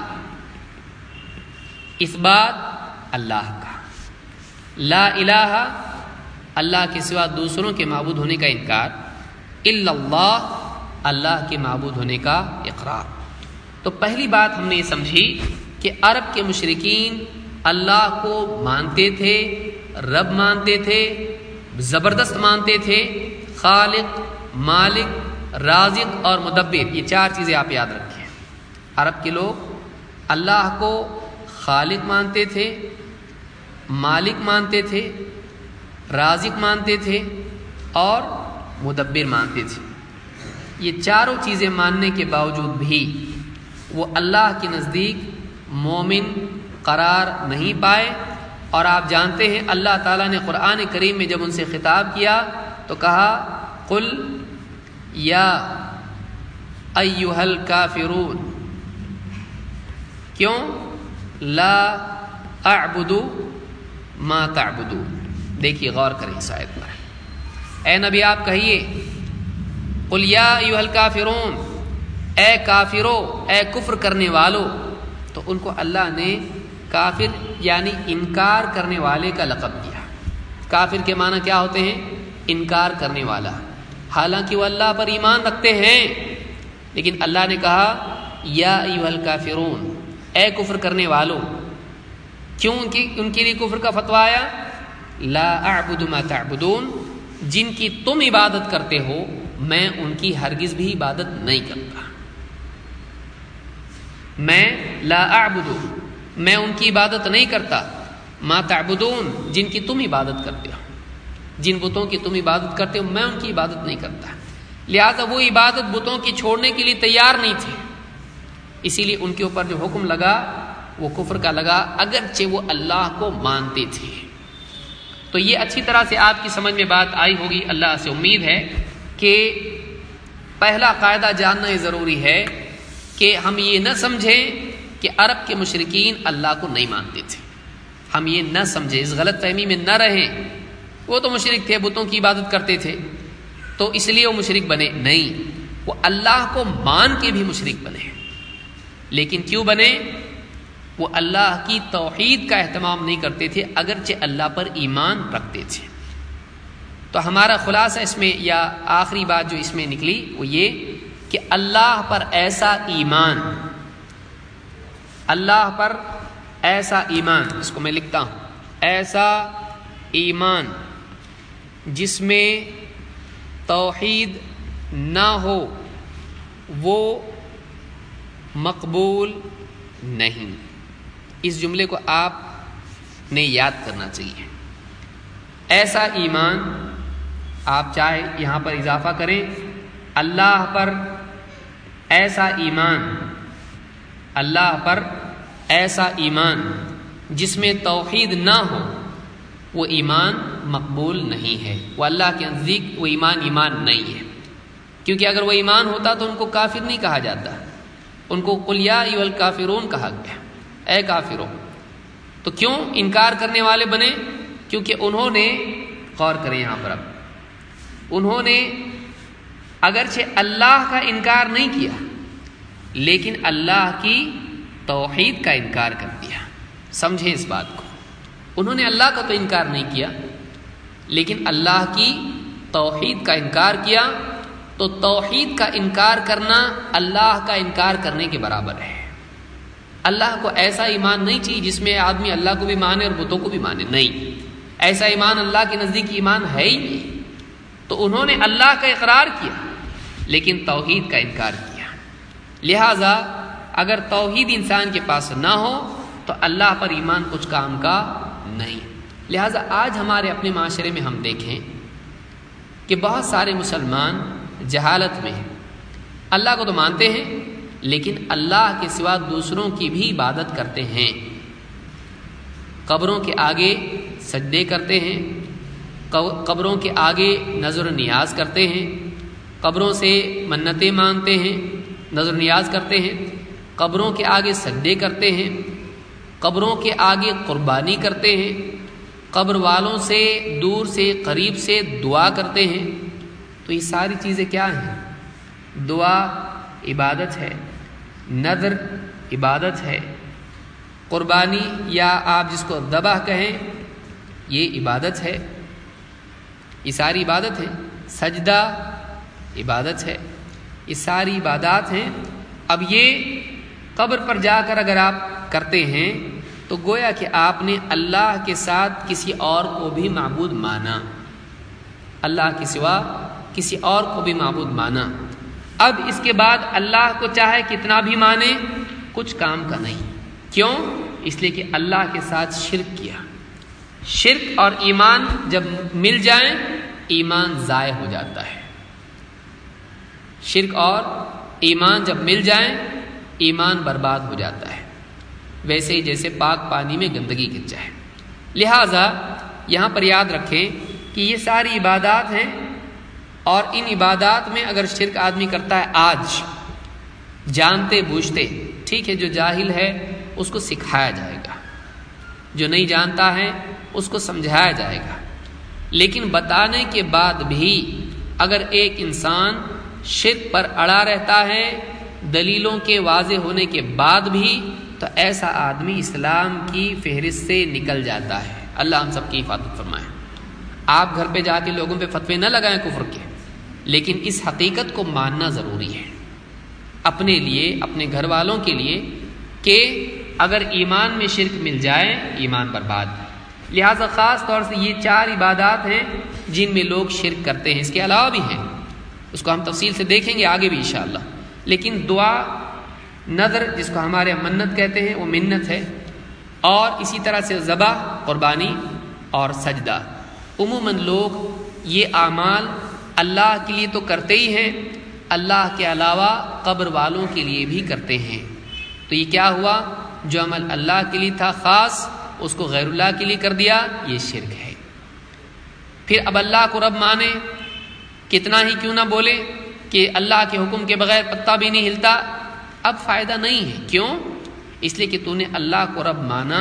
اثبات اللہ کا. لا الہ، اللہ کے سوا دوسروں کے معبود ہونے کا انکار. الا اللہ، اللہ کے معبود ہونے کا اقرار. تو پہلی بات ہم نے یہ سمجھی کہ عرب کے مشرکین اللہ کو مانتے تھے، رب مانتے تھے، زبردست مانتے تھے. خالق، مالک، رازق اور مدبر، یہ چار چیزیں آپ یاد رکھیں. عرب کے لوگ اللہ کو خالق مانتے تھے، مالک مانتے تھے، رازق مانتے تھے اور مدبر مانتے تھے. یہ چاروں چیزیں ماننے کے باوجود بھی وہ اللہ کے نزدیک مومن قرار نہیں پائے. اور آپ جانتے ہیں اللہ تعالیٰ نے قرآن کریم میں جب ان سے خطاب کیا تو کہا قل یا ایھا الکافرون. کیوں؟ لا اعبد ما تعبدون. دیکھیے غور کریں اس آیت پر. اے نبی آپ کہیے قل یا ایھا الکافرون، اے کافرو، اے کفر کرنے والو. تو ان کو اللہ نے کافر یعنی انکار کرنے والے کا لقب دیا. کافر کے معنی کیا ہوتے ہیں؟ انکار کرنے والا. حالانکہ وہ اللہ پر ایمان رکھتے ہیں، لیکن اللہ نے کہا یا ایھا الکافرون، اے کفر کرنے والو. کیوں ان کی ان کے لیے کفر کا فتویٰ آیا؟ لا اعبد ما تعبدون، جن کی تم عبادت کرتے ہو میں ان کی ہرگز بھی عبادت نہیں کرتا. میں لا اعبد، میں ان کی عبادت نہیں کرتا. ما تعبدون، جن کی تم عبادت کرتے ہو، جن بتوں کی تم عبادت کرتے ہو میں ان کی عبادت نہیں کرتا. لہذا وہ عبادت بتوں کی چھوڑنے کے لیے تیار نہیں تھے. اسی لیے ان کے اوپر جو حکم لگا وہ کفر کا لگا، اگرچہ وہ اللہ کو مانتے تھے. تو یہ اچھی طرح سے آپ کی سمجھ میں بات آئی ہوگی. اللہ سے امید ہے کہ پہلا قاعدہ جاننا یہ ضروری ہے کہ ہم یہ نہ سمجھیں کہ عرب کے مشرکین اللہ کو نہیں مانتے تھے. ہم یہ نہ سمجھیں، اس غلط فہمی میں نہ رہیں وہ تو مشرک تھے، بتوں کی عبادت کرتے تھے تو اس لیے وہ مشرک بنے، نہیں، وہ اللہ کو مان کے بھی مشرک بنے۔ لیکن کیوں بنے؟ وہ اللہ کی توحید کا اہتمام نہیں کرتے تھے، اگرچہ اللہ پر ایمان رکھتے تھے۔ تو ہمارا خلاصہ اس میں یا آخری بات جو اس میں نکلی وہ یہ کہ اللہ پر ایسا ایمان، اللہ پر ایسا ایمان، اس کو میں لکھتا ہوں، ایسا ایمان جس میں توحید نہ ہو وہ مقبول نہیں۔ اس جملے کو آپ نے یاد کرنا چاہیے۔ ایسا ایمان، آپ چاہے یہاں پر اضافہ کریں، اللہ پر ایسا ایمان، اللہ پر ایسا ایمان جس میں توحید نہ ہو وہ ایمان مقبول نہیں ہے، وہ اللہ کے نزدیک وہ ایمان ایمان نہیں ہے۔ کیونکہ اگر وہ ایمان ہوتا تو ان کو کافر نہیں کہا جاتا، ان کو قل یا ایھا الکافرون کہا گیا، اے کافروں۔ تو کیوں انکار کرنے والے بنے؟ کیونکہ انہوں نے، غور کریں یہاں پر، اب انہوں نے اگرچہ اللہ کا انکار نہیں کیا لیکن اللہ کی توحید کا انکار کر دیا۔ سمجھیں اس بات کو، انہوں نے اللہ کا تو انکار نہیں کیا لیکن اللہ کی توحید کا انکار کیا، تو توحید کا انکار کرنا اللہ کا انکار کرنے کے برابر ہے۔ اللہ کو ایسا ایمان نہیں چاہیے جس میں آدمی اللہ کو بھی مانے اور بتوں کو بھی مانے، نہیں، ایسا ایمان اللہ کے نزدیک ایمان ہے ہی نہیں۔ تو انہوں نے اللہ کا اقرار کیا لیکن توحید کا انکار کیا۔ لہذا اگر توحید انسان کے پاس نہ ہو تو اللہ پر ایمان کچھ کام کا نہیں۔ لہذا آج ہمارے اپنے معاشرے میں ہم دیکھیں کہ بہت سارے مسلمان جہالت میں ہیں، اللہ کو تو مانتے ہیں لیکن اللہ کے سوا دوسروں کی بھی عبادت کرتے ہیں، قبروں کے آگے سجدے کرتے ہیں، قبروں کے آگے نظر و نیاز کرتے ہیں، قبروں سے منتیں مانگتے ہیں، نظر و نیاز کرتے ہیں، قبروں کے آگے سجدے کرتے ہیں، قبروں کے آگے قربانی کرتے ہیں، قبر والوں سے دور سے قریب سے دعا کرتے ہیں۔ تو یہ ساری چیزیں کیا ہیں؟ دعا عبادت ہے، نذر عبادت ہے، قربانی یا آپ جس کو ذبح کہیں یہ عبادت ہے، یہ ساری عبادت ہے، سجدہ عبادت ہے، یہ ساری عبادات ہیں۔ اب یہ قبر پر جا کر اگر آپ کرتے ہیں تو گویا کہ آپ نے اللہ کے ساتھ کسی اور کو بھی معبود مانا، اللہ کے سوا کسی اور کو بھی معبود مانا۔ اب اس کے بعد اللہ کو چاہے کتنا بھی مانے کچھ کام کا نہیں۔ کیوں؟ اس لیے کہ اللہ کے ساتھ شرک کیا۔ شرک اور ایمان جب مل جائیں ایمان ضائع ہو جاتا ہے۔ شرک اور ایمان جب مل جائیں ایمان برباد ہو جاتا ہے، ویسے ہی جیسے پاک پانی میں گندگی گر جائے۔ لہٰذا یہاں پر یاد رکھیں کہ یہ ساری عبادات ہیں، اور ان عبادات میں اگر شرک آدمی کرتا ہے آج جانتے بوجھتے، ٹھیک ہے، جو جاہل ہے اس کو سکھایا جائے گا، جو نہیں جانتا ہے اس کو سمجھایا جائے گا، لیکن بتانے کے بعد بھی اگر ایک انسان شرک پر اڑا رہتا ہے دلیلوں کے واضح ہونے کے بعد بھی، تو ایسا آدمی اسلام کی فہرست سے نکل جاتا ہے۔ اللہ ہم سب کی حفاظت فرمائے۔ آپ گھر پہ جا کے لوگوں پہ فتوے نہ لگائیں کفر کے، لیکن اس حقیقت کو ماننا ضروری ہے اپنے لیے، اپنے گھر والوں کے لیے، کہ اگر ایمان میں شرک مل جائے ایمان برباد۔ لہٰذا خاص طور سے یہ چار عبادات ہیں جن میں لوگ شرک کرتے ہیں، اس کے علاوہ بھی ہیں، اس کو ہم تفصیل سے دیکھیں گے آگے بھی انشاءاللہ۔ لیکن دعا، نذر جس کو ہمارے منت کہتے ہیں وہ منت ہے، اور اسی طرح سے ذبح، قربانی اور سجدہ۔ عموماً لوگ یہ اعمال اللہ کے لیے تو کرتے ہی ہیں، اللہ کے علاوہ قبر والوں کے لیے بھی کرتے ہیں۔ تو یہ کیا ہوا؟ جو عمل اللہ کے لیے تھا خاص اس کو غیر اللہ کے لیے کر دیا، یہ شرک ہے۔ پھر اب اللہ کو رب مانے، کتنا ہی کیوں نہ بولے کہ اللہ کے حکم کے بغیر پتا بھی نہیں ہلتا، اب فائدہ نہیں ہے۔ کیوں؟ اس لیے کہ تو نے اللہ کو رب مانا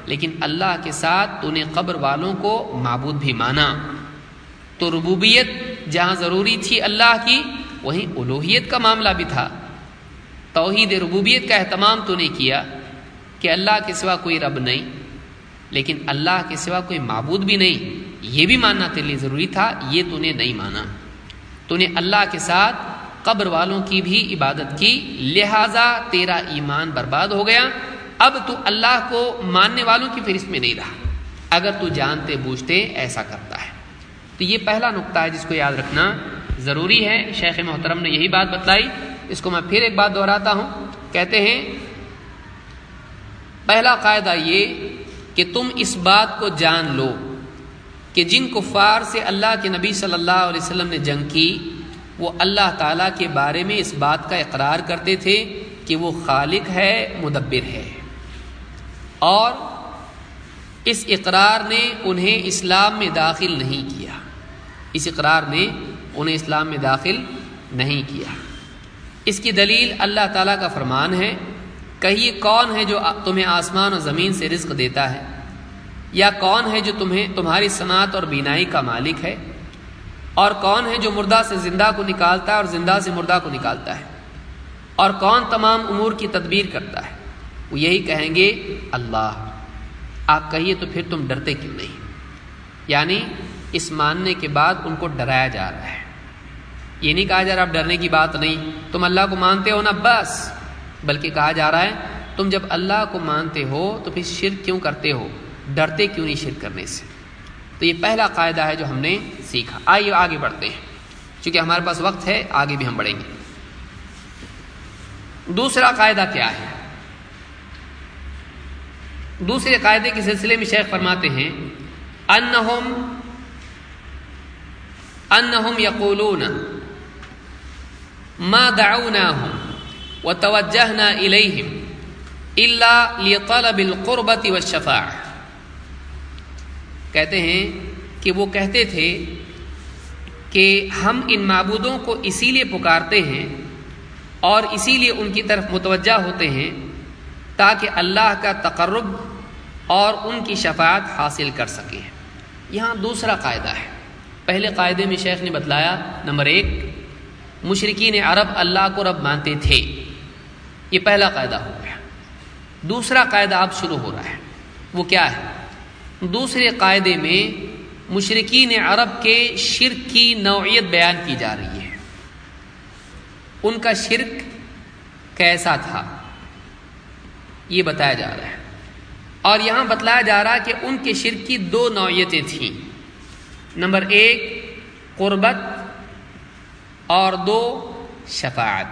لیکن اللہ کے ساتھ تو نے قبر والوں کو معبود بھی مانا۔ تو ربوبیت جہاں ضروری تھی اللہ کی، وہیں الوہیت کا معاملہ بھی تھا۔ توحید ربوبیت کا اہتمام تو نے کیا کہ اللہ کے سوا کوئی رب نہیں، لیکن اللہ کے سوا کوئی معبود بھی نہیں، یہ بھی ماننا تیرے لیے ضروری تھا، یہ تو نے نہیں مانا۔ تو نے اللہ کے ساتھ قبر والوں کی بھی عبادت کی، لہذا تیرا ایمان برباد ہو گیا۔ اب تو اللہ کو ماننے والوں کی فہرست میں نہیں رہا، اگر تو جانتے بوجھتے ایسا کرتا ہے۔ تو یہ پہلا نقطہ ہے جس کو یاد رکھنا ضروری ہے۔ شیخ محترم نے یہی بات بتلائی، اس کو میں پھر ایک بات دہراتا ہوں۔ کہتے ہیں پہلا قاعدہ یہ کہ تم اس بات کو جان لو کہ جن کفار سے اللہ کے نبی صلی اللہ علیہ وسلم نے جنگ کی، وہ اللہ تعالیٰ کے بارے میں اس بات کا اقرار کرتے تھے کہ وہ خالق ہے، مدبر ہے، اور اس اقرار نے انہیں اسلام میں داخل نہیں کیا، اس اقرار نے انہیں اسلام میں داخل نہیں کیا۔ اس کی دلیل اللہ تعالیٰ کا فرمان ہے، کہیے کون ہے جو تمہیں آسمان اور زمین سے رزق دیتا ہے، یا کون ہے جو تمہیں تمہاری صنعت اور بینائی کا مالک ہے، اور کون ہے جو مردہ سے زندہ کو نکالتا ہے اور زندہ سے مردہ کو نکالتا ہے، اور کون تمام امور کی تدبیر کرتا ہے؟ وہ یہی کہیں گے اللہ۔ آپ کہیے تو پھر تم ڈرتے کیوں نہیں؟ یعنی اس ماننے کے بعد ان کو ڈرایا جا رہا ہے، یہ نہیں کہا جا رہا اب ڈرنے کی بات نہیں، تم اللہ کو مانتے ہو نا بس، بلکہ کہا جا رہا ہے تم جب اللہ کو مانتے ہو تو پھر شرک کیوں کرتے ہو، ڈرتے کیوں نہیں شرک کرنے سے؟ تو یہ پہلا قاعدہ ہے جو ہم نے سیکھا۔ آئیے آگے بڑھتے ہیں، چونکہ ہمارے پاس وقت ہے، آگے بھی ہم بڑھیں گے۔ دوسرا قاعدہ کیا ہے؟ دوسرے قاعدے کے سلسلے میں شیخ فرماتے ہیں انہم انہم یقولون ما دعوناہم وتوجہنا الیہم الا لطلب القربۃ والشفاعہ۔ کہتے ہیں کہ وہ کہتے تھے کہ ہم ان معبودوں کو اسی لیے پکارتے ہیں اور اسی لیے ان کی طرف متوجہ ہوتے ہیں تاکہ اللہ کا تقرب اور ان کی شفاعت حاصل کر سکیں۔ یہاں دوسرا قاعدہ ہے۔ پہلے قاعدے میں شیخ نے بتلایا نمبر ایک، مشرکین عرب اللہ کو رب مانتے تھے، یہ پہلا قاعدہ ہو گیا۔ دوسرا قاعدہ اب شروع ہو رہا ہے، وہ کیا ہے؟ دوسرے قاعدے میں مشرکین عرب کے شرک کی نوعیت بیان کی جا رہی ہے، ان کا شرک کیسا تھا یہ بتایا جا رہا ہے، اور یہاں بتلایا جا رہا ہے کہ ان کے شرک کی دو نوعیتیں تھیں۔ نمبر ایک قربت اور دو شفاعت۔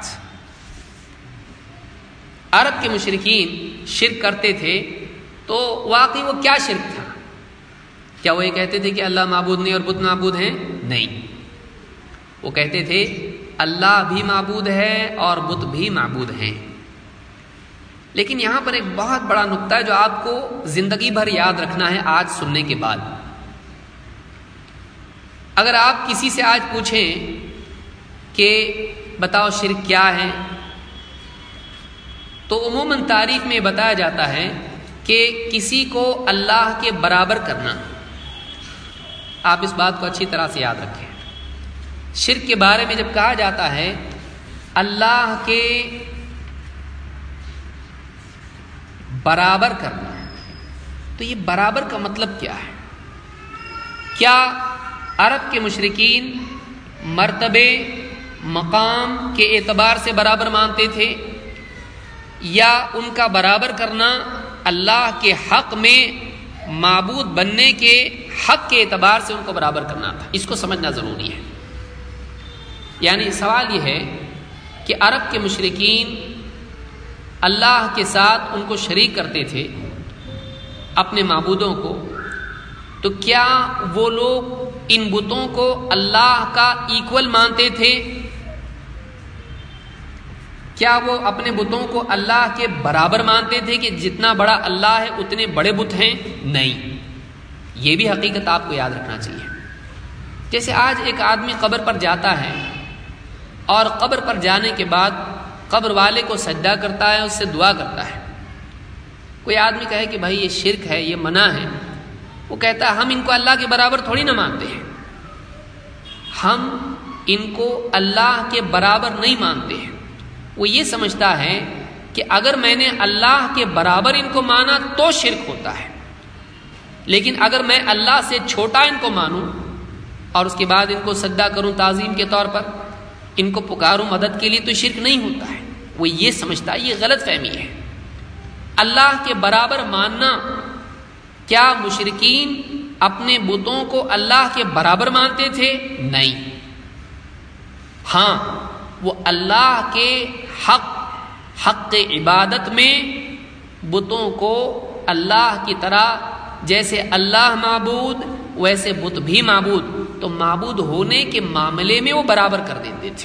عرب کے مشرکین شرک کرتے تھے، تو واقعی وہ کیا شرک تھا؟ کیا وہ یہ کہتے تھے کہ اللہ معبود نہیں اور بت معبود ہیں؟ نہیں، وہ کہتے تھے اللہ بھی معبود ہے اور بت بھی معبود ہیں۔ لیکن یہاں پر ایک بہت بڑا نقطہ ہے جو آپ کو زندگی بھر یاد رکھنا ہے آج سننے کے بعد۔ اگر آپ کسی سے آج پوچھیں کہ بتاؤ شرک کیا ہے، تو عموماً تعریف میں بتایا جاتا ہے کہ کسی کو اللہ کے برابر کرنا۔ آپ اس بات کو اچھی طرح سے یاد رکھیں، شرک کے بارے میں جب کہا جاتا ہے اللہ کے برابر کرنا، تو یہ برابر کا مطلب کیا ہے؟ کیا عرب کے مشرکین مرتبے مقام کے اعتبار سے برابر مانتے تھے، یا ان کا برابر کرنا اللہ کے حق میں معبود بننے کے حق کے اعتبار سے ان کو برابر کرنا تھا؟ اس کو سمجھنا ضروری ہے۔ یعنی سوال یہ ہے کہ عرب کے مشرکین اللہ کے ساتھ ان کو شریک کرتے تھے، اپنے معبودوں کو، تو کیا وہ لوگ ان بتوں کو اللہ کا ایکول مانتے تھے؟ کیا وہ اپنے بتوں کو اللہ کے برابر مانتے تھے کہ جتنا بڑا اللہ ہے اتنے بڑے بت ہیں؟ نہیں، یہ بھی حقیقت آپ کو یاد رکھنا چاہیے۔ جیسے آج ایک آدمی قبر پر جاتا ہے اور قبر پر جانے کے بعد قبر والے کو سجدہ کرتا ہے، اس سے دعا کرتا ہے، کوئی آدمی کہے کہ بھائی یہ شرک ہے، یہ منع ہے، وہ کہتا ہے ہم ان کو اللہ کے برابر تھوڑی نہ مانتے ہیں، ہم ان کو اللہ کے برابر نہیں مانتے ہیں۔ وہ یہ سمجھتا ہے کہ اگر میں نے اللہ کے برابر ان کو مانا تو شرک ہوتا ہے، لیکن اگر میں اللہ سے چھوٹا ان کو مانوں اور اس کے بعد ان کو سجدہ کروں تعظیم کے طور پر، ان کو پکاروں مدد کے لیے، تو شرک نہیں ہوتا ہے۔ وہ یہ سمجھتا ہے، یہ غلط فہمی ہے۔ اللہ کے برابر ماننا، کیا مشرکین اپنے بتوں کو اللہ کے برابر مانتے تھے؟ نہیں۔ ہاں، وہ اللہ کے حق حق عبادت میں بتوں کو اللہ کی طرح، جیسے اللہ معبود ویسے بت بھی معبود، تو معبود ہونے کے معاملے میں وہ برابر کر دیتے تھے۔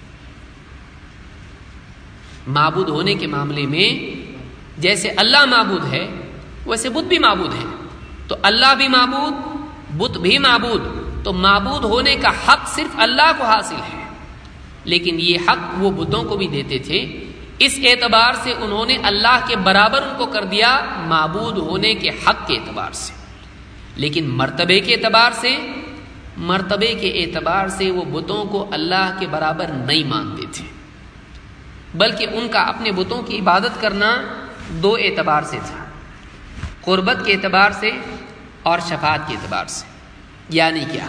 معبود ہونے کے معاملے میں جیسے اللہ معبود ہے ویسے بت بھی معبود ہے، تو اللہ بھی معبود، بت بھی معبود، تو معبود ہونے کا حق صرف اللہ کو حاصل ہے، لیکن یہ حق وہ بتوں کو بھی دیتے تھے۔ اس اعتبار سے انہوں نے اللہ کے برابر ان کو کر دیا، معبود ہونے کے حق کے اعتبار سے، لیکن مرتبے کے اعتبار سے مرتبے کے اعتبار سے وہ بتوں کو اللہ کے برابر نہیں مانتے تھے، بلکہ ان کا اپنے بتوں کی عبادت کرنا دو اعتبار سے تھا، قربت کے اعتبار سے اور شفاعت کے اعتبار سے۔ یعنی کیا؟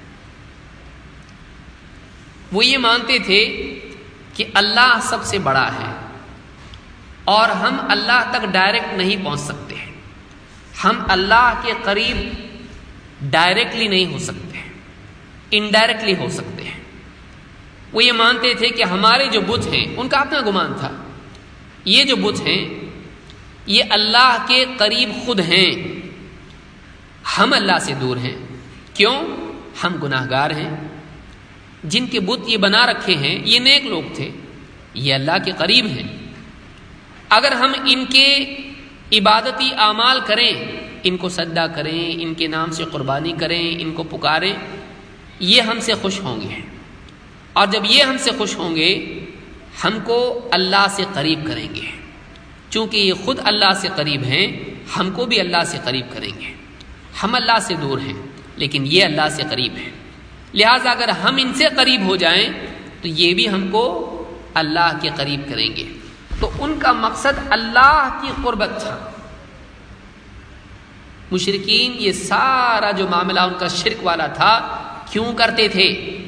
وہ یہ مانتے تھے کہ اللہ سب سے بڑا ہے اور ہم اللہ تک ڈائریکٹ نہیں پہنچ سکتے ہیں، ہم اللہ کے قریب ڈائریکٹلی نہیں ہو سکتے ہیں، انڈائریکٹلی ہو سکتے ہیں۔ وہ یہ مانتے تھے کہ ہمارے جو بت ہیں، ان کا اپنا گمان تھا، یہ جو بت ہیں یہ اللہ کے قریب خود ہیں، ہم اللہ سے دور ہیں۔ کیوں؟ ہم گناہ گار ہیں۔ جن کے بت یہ بنا رکھے ہیں یہ نیک لوگ تھے، یہ اللہ کے قریب ہیں۔ اگر ہم ان کے عبادتی اعمال کریں، ان کو سجدہ کریں، ان کے نام سے قربانی کریں، ان کو پکاریں، یہ ہم سے خوش ہوں گے، اور جب یہ ہم سے خوش ہوں گے ہم کو اللہ سے قریب کریں گے۔ چونکہ یہ خود اللہ سے قریب ہیں، ہم کو بھی اللہ سے قریب کریں گے۔ ہم اللہ سے دور ہیں لیکن یہ اللہ سے قریب ہیں، لہٰذا اگر ہم ان سے قریب ہو جائیں تو یہ بھی ہم کو اللہ کے قریب کریں گے۔ تو ان کا مقصد اللہ کی قربت تھا۔ مشرکین یہ سارا جو معاملہ ان کا شرک والا تھا، کیوں کرتے تھے؟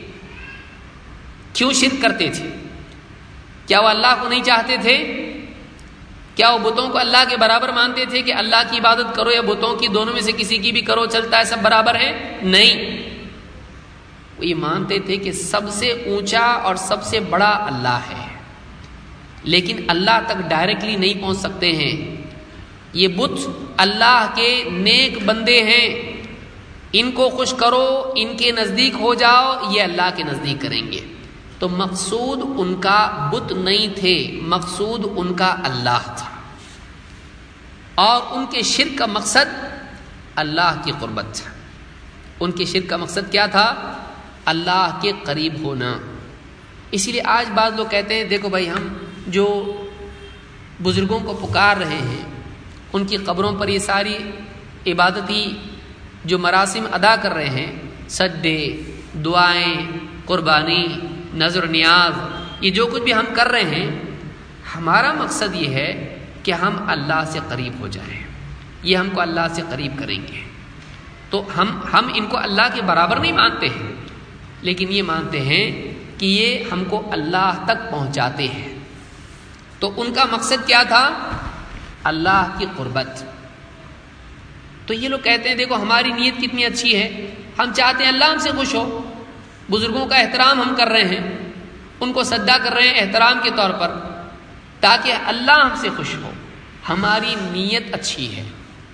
کیوں شرک کرتے تھے؟ کیا وہ اللہ کو نہیں چاہتے تھے؟ کیا وہ بتوں کو اللہ کے برابر مانتے تھے کہ اللہ کی عبادت کرو یا بتوں کی، دونوں میں سے کسی کی بھی کرو، چلتا ہے، سب برابر ہیں؟ نہیں، وہ یہ مانتے تھے کہ سب سے اونچا اور سب سے بڑا اللہ ہے، لیکن اللہ تک ڈائریکٹلی نہیں پہنچ سکتے ہیں۔ یہ بت اللہ کے نیک بندے ہیں، ان کو خوش کرو، ان کے نزدیک ہو جاؤ، یہ اللہ کے نزدیک کریں گے۔ تو مقصود ان کا بت نہیں تھے، مقصود ان کا اللہ تھا، اور ان کے شرک کا مقصد اللہ کی قربت تھا۔ ان کے شرک کا مقصد کیا تھا؟ اللہ کے قریب ہونا۔ اسی لیے آج بعض لوگ کہتے ہیں دیکھو بھائی، ہم جو بزرگوں کو پکار رہے ہیں، ان کی قبروں پر یہ ساری عبادتی جو مراسم ادا کر رہے ہیں، سجدے، دعائیں، قربانی، نذر و نیاز، یہ جو کچھ بھی ہم کر رہے ہیں، ہمارا مقصد یہ ہے کہ ہم اللہ سے قریب ہو جائیں، یہ ہم کو اللہ سے قریب کریں گے۔ تو ہم ہم ان کو اللہ کے برابر نہیں مانتے ہیں، لیکن یہ مانتے ہیں کہ یہ ہم کو اللہ تک پہنچاتے ہیں۔ تو ان کا مقصد کیا تھا؟ اللہ کی قربت۔ تو یہ لوگ کہتے ہیں دیکھو ہماری نیت کتنی اچھی ہے، ہم چاہتے ہیں اللہ ہم سے خوش ہو، بزرگوں کا احترام ہم کر رہے ہیں، ان کو سجدہ کر رہے ہیں احترام کے طور پر، تاکہ اللہ ہم سے خوش ہو، ہماری نیت اچھی ہے۔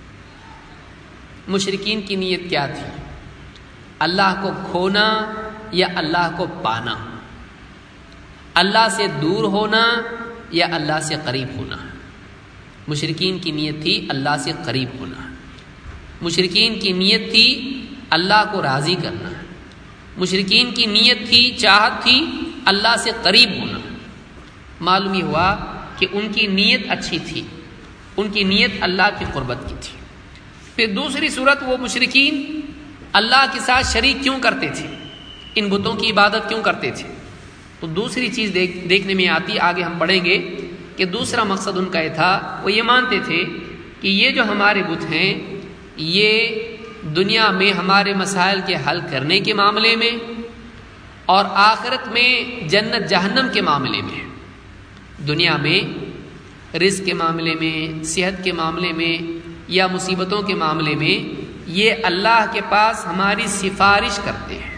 مشرکین کی نیت کیا تھی؟ اللہ کو کھونا یا اللہ کو پانا، اللہ سے دور ہونا یا اللہ سے قریب ہونا۔ مشرکین کی نیت تھی اللہ سے قریب ہونا، مشرکین کی نیت تھی اللہ کو راضی کرنا، مشرکین کی نیت تھی، چاہت تھی اللہ سے قریب ہونا۔ معلوم ہوا کہ ان کی نیت اچھی تھی، ان کی نیت اللہ کی قربت کی تھی۔ پھر دوسری صورت، وہ مشرکین اللہ کے ساتھ شریک کیوں کرتے تھے، ان بتوں کی عبادت کیوں کرتے تھے؟ تو دوسری چیز دیکھ دیکھنے میں آتی، آگے ہم پڑھیں گے کہ دوسرا مقصد ان کا یہ تھا، وہ یہ مانتے تھے کہ یہ جو ہمارے بت ہیں یہ دنیا میں ہمارے مسائل کے حل کرنے کے معاملے میں اور آخرت میں جنت جہنم کے معاملے میں، دنیا میں رزق کے معاملے میں، صحت کے معاملے میں یا مصیبتوں کے معاملے میں یہ اللہ کے پاس ہماری سفارش کرتے ہیں،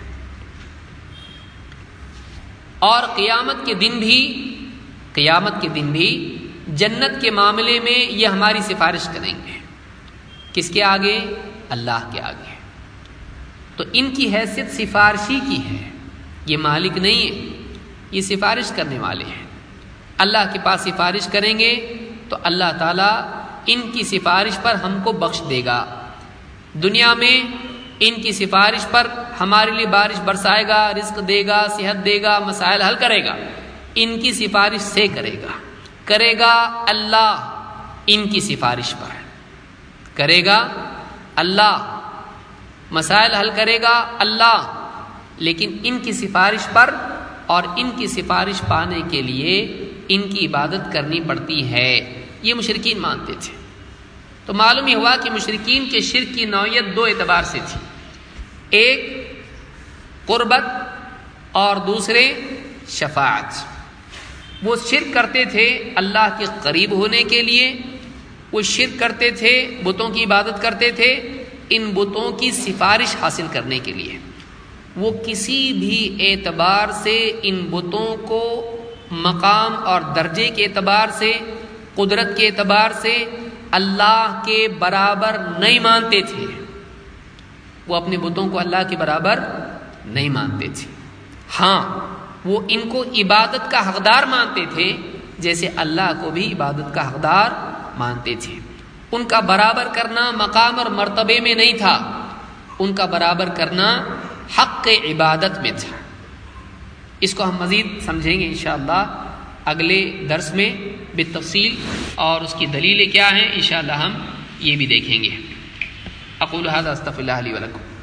اور قیامت کے دن بھی قیامت کے دن بھی جنت کے معاملے میں یہ ہماری سفارش کریں گے۔ کس کے آگے؟ اللہ کے آگے۔ تو ان کی حیثیت سفارشی کی ہے، یہ مالک نہیں ہے، یہ سفارش کرنے والے ہیں۔ اللہ کے پاس سفارش کریں گے تو اللہ تعالیٰ ان کی سفارش پر ہم کو بخش دے گا، دنیا میں ان کی سفارش پر ہمارے لیے بارش برسائے گا، رزق دے گا، صحت دے گا، مسائل حل کرے گا، ان کی سفارش سے کرے گا کرے گا اللہ ان کی سفارش پر کرے گا اللہ، مسائل حل کرے گا اللہ، لیکن ان کی سفارش پر اور ان کی سفارش پانے کے لیے ان کی عبادت کرنی پڑتی ہے، یہ مشرکین مانتے تھے۔ تو معلوم یہ ہوا کہ مشرکین کے شرک کی نوعیت دو اعتبار سے تھی، ایک قربت اور دوسرے شفاعت۔ وہ شرک کرتے تھے اللہ کے قریب ہونے کے لیے، وہ شرک کرتے تھے، بتوں کی عبادت کرتے تھے ان بتوں کی سفارش حاصل کرنے کے لیے۔ وہ کسی بھی اعتبار سے ان بتوں کو مقام اور درجے کے اعتبار سے، قدرت کے اعتبار سے اللہ کے برابر نہیں مانتے تھے، وہ اپنے بتوں کو اللہ کے برابر نہیں مانتے تھے۔ ہاں وہ ان کو عبادت کا حقدار مانتے تھے، جیسے اللہ کو بھی عبادت کا حقدار مانتے تھے۔ ان کا برابر کرنا مقام اور مرتبے میں نہیں تھا، ان کا برابر کرنا حق عبادت میں تھا۔ اس کو ہم مزید سمجھیں گے انشاءاللہ اگلے درس میں بالتفصیل، اور اس کی دلیلیں کیا ہیں انشاءاللہ ہم یہ بھی دیکھیں گے۔ اقول ھذا استغفر اللہ لی ولکم۔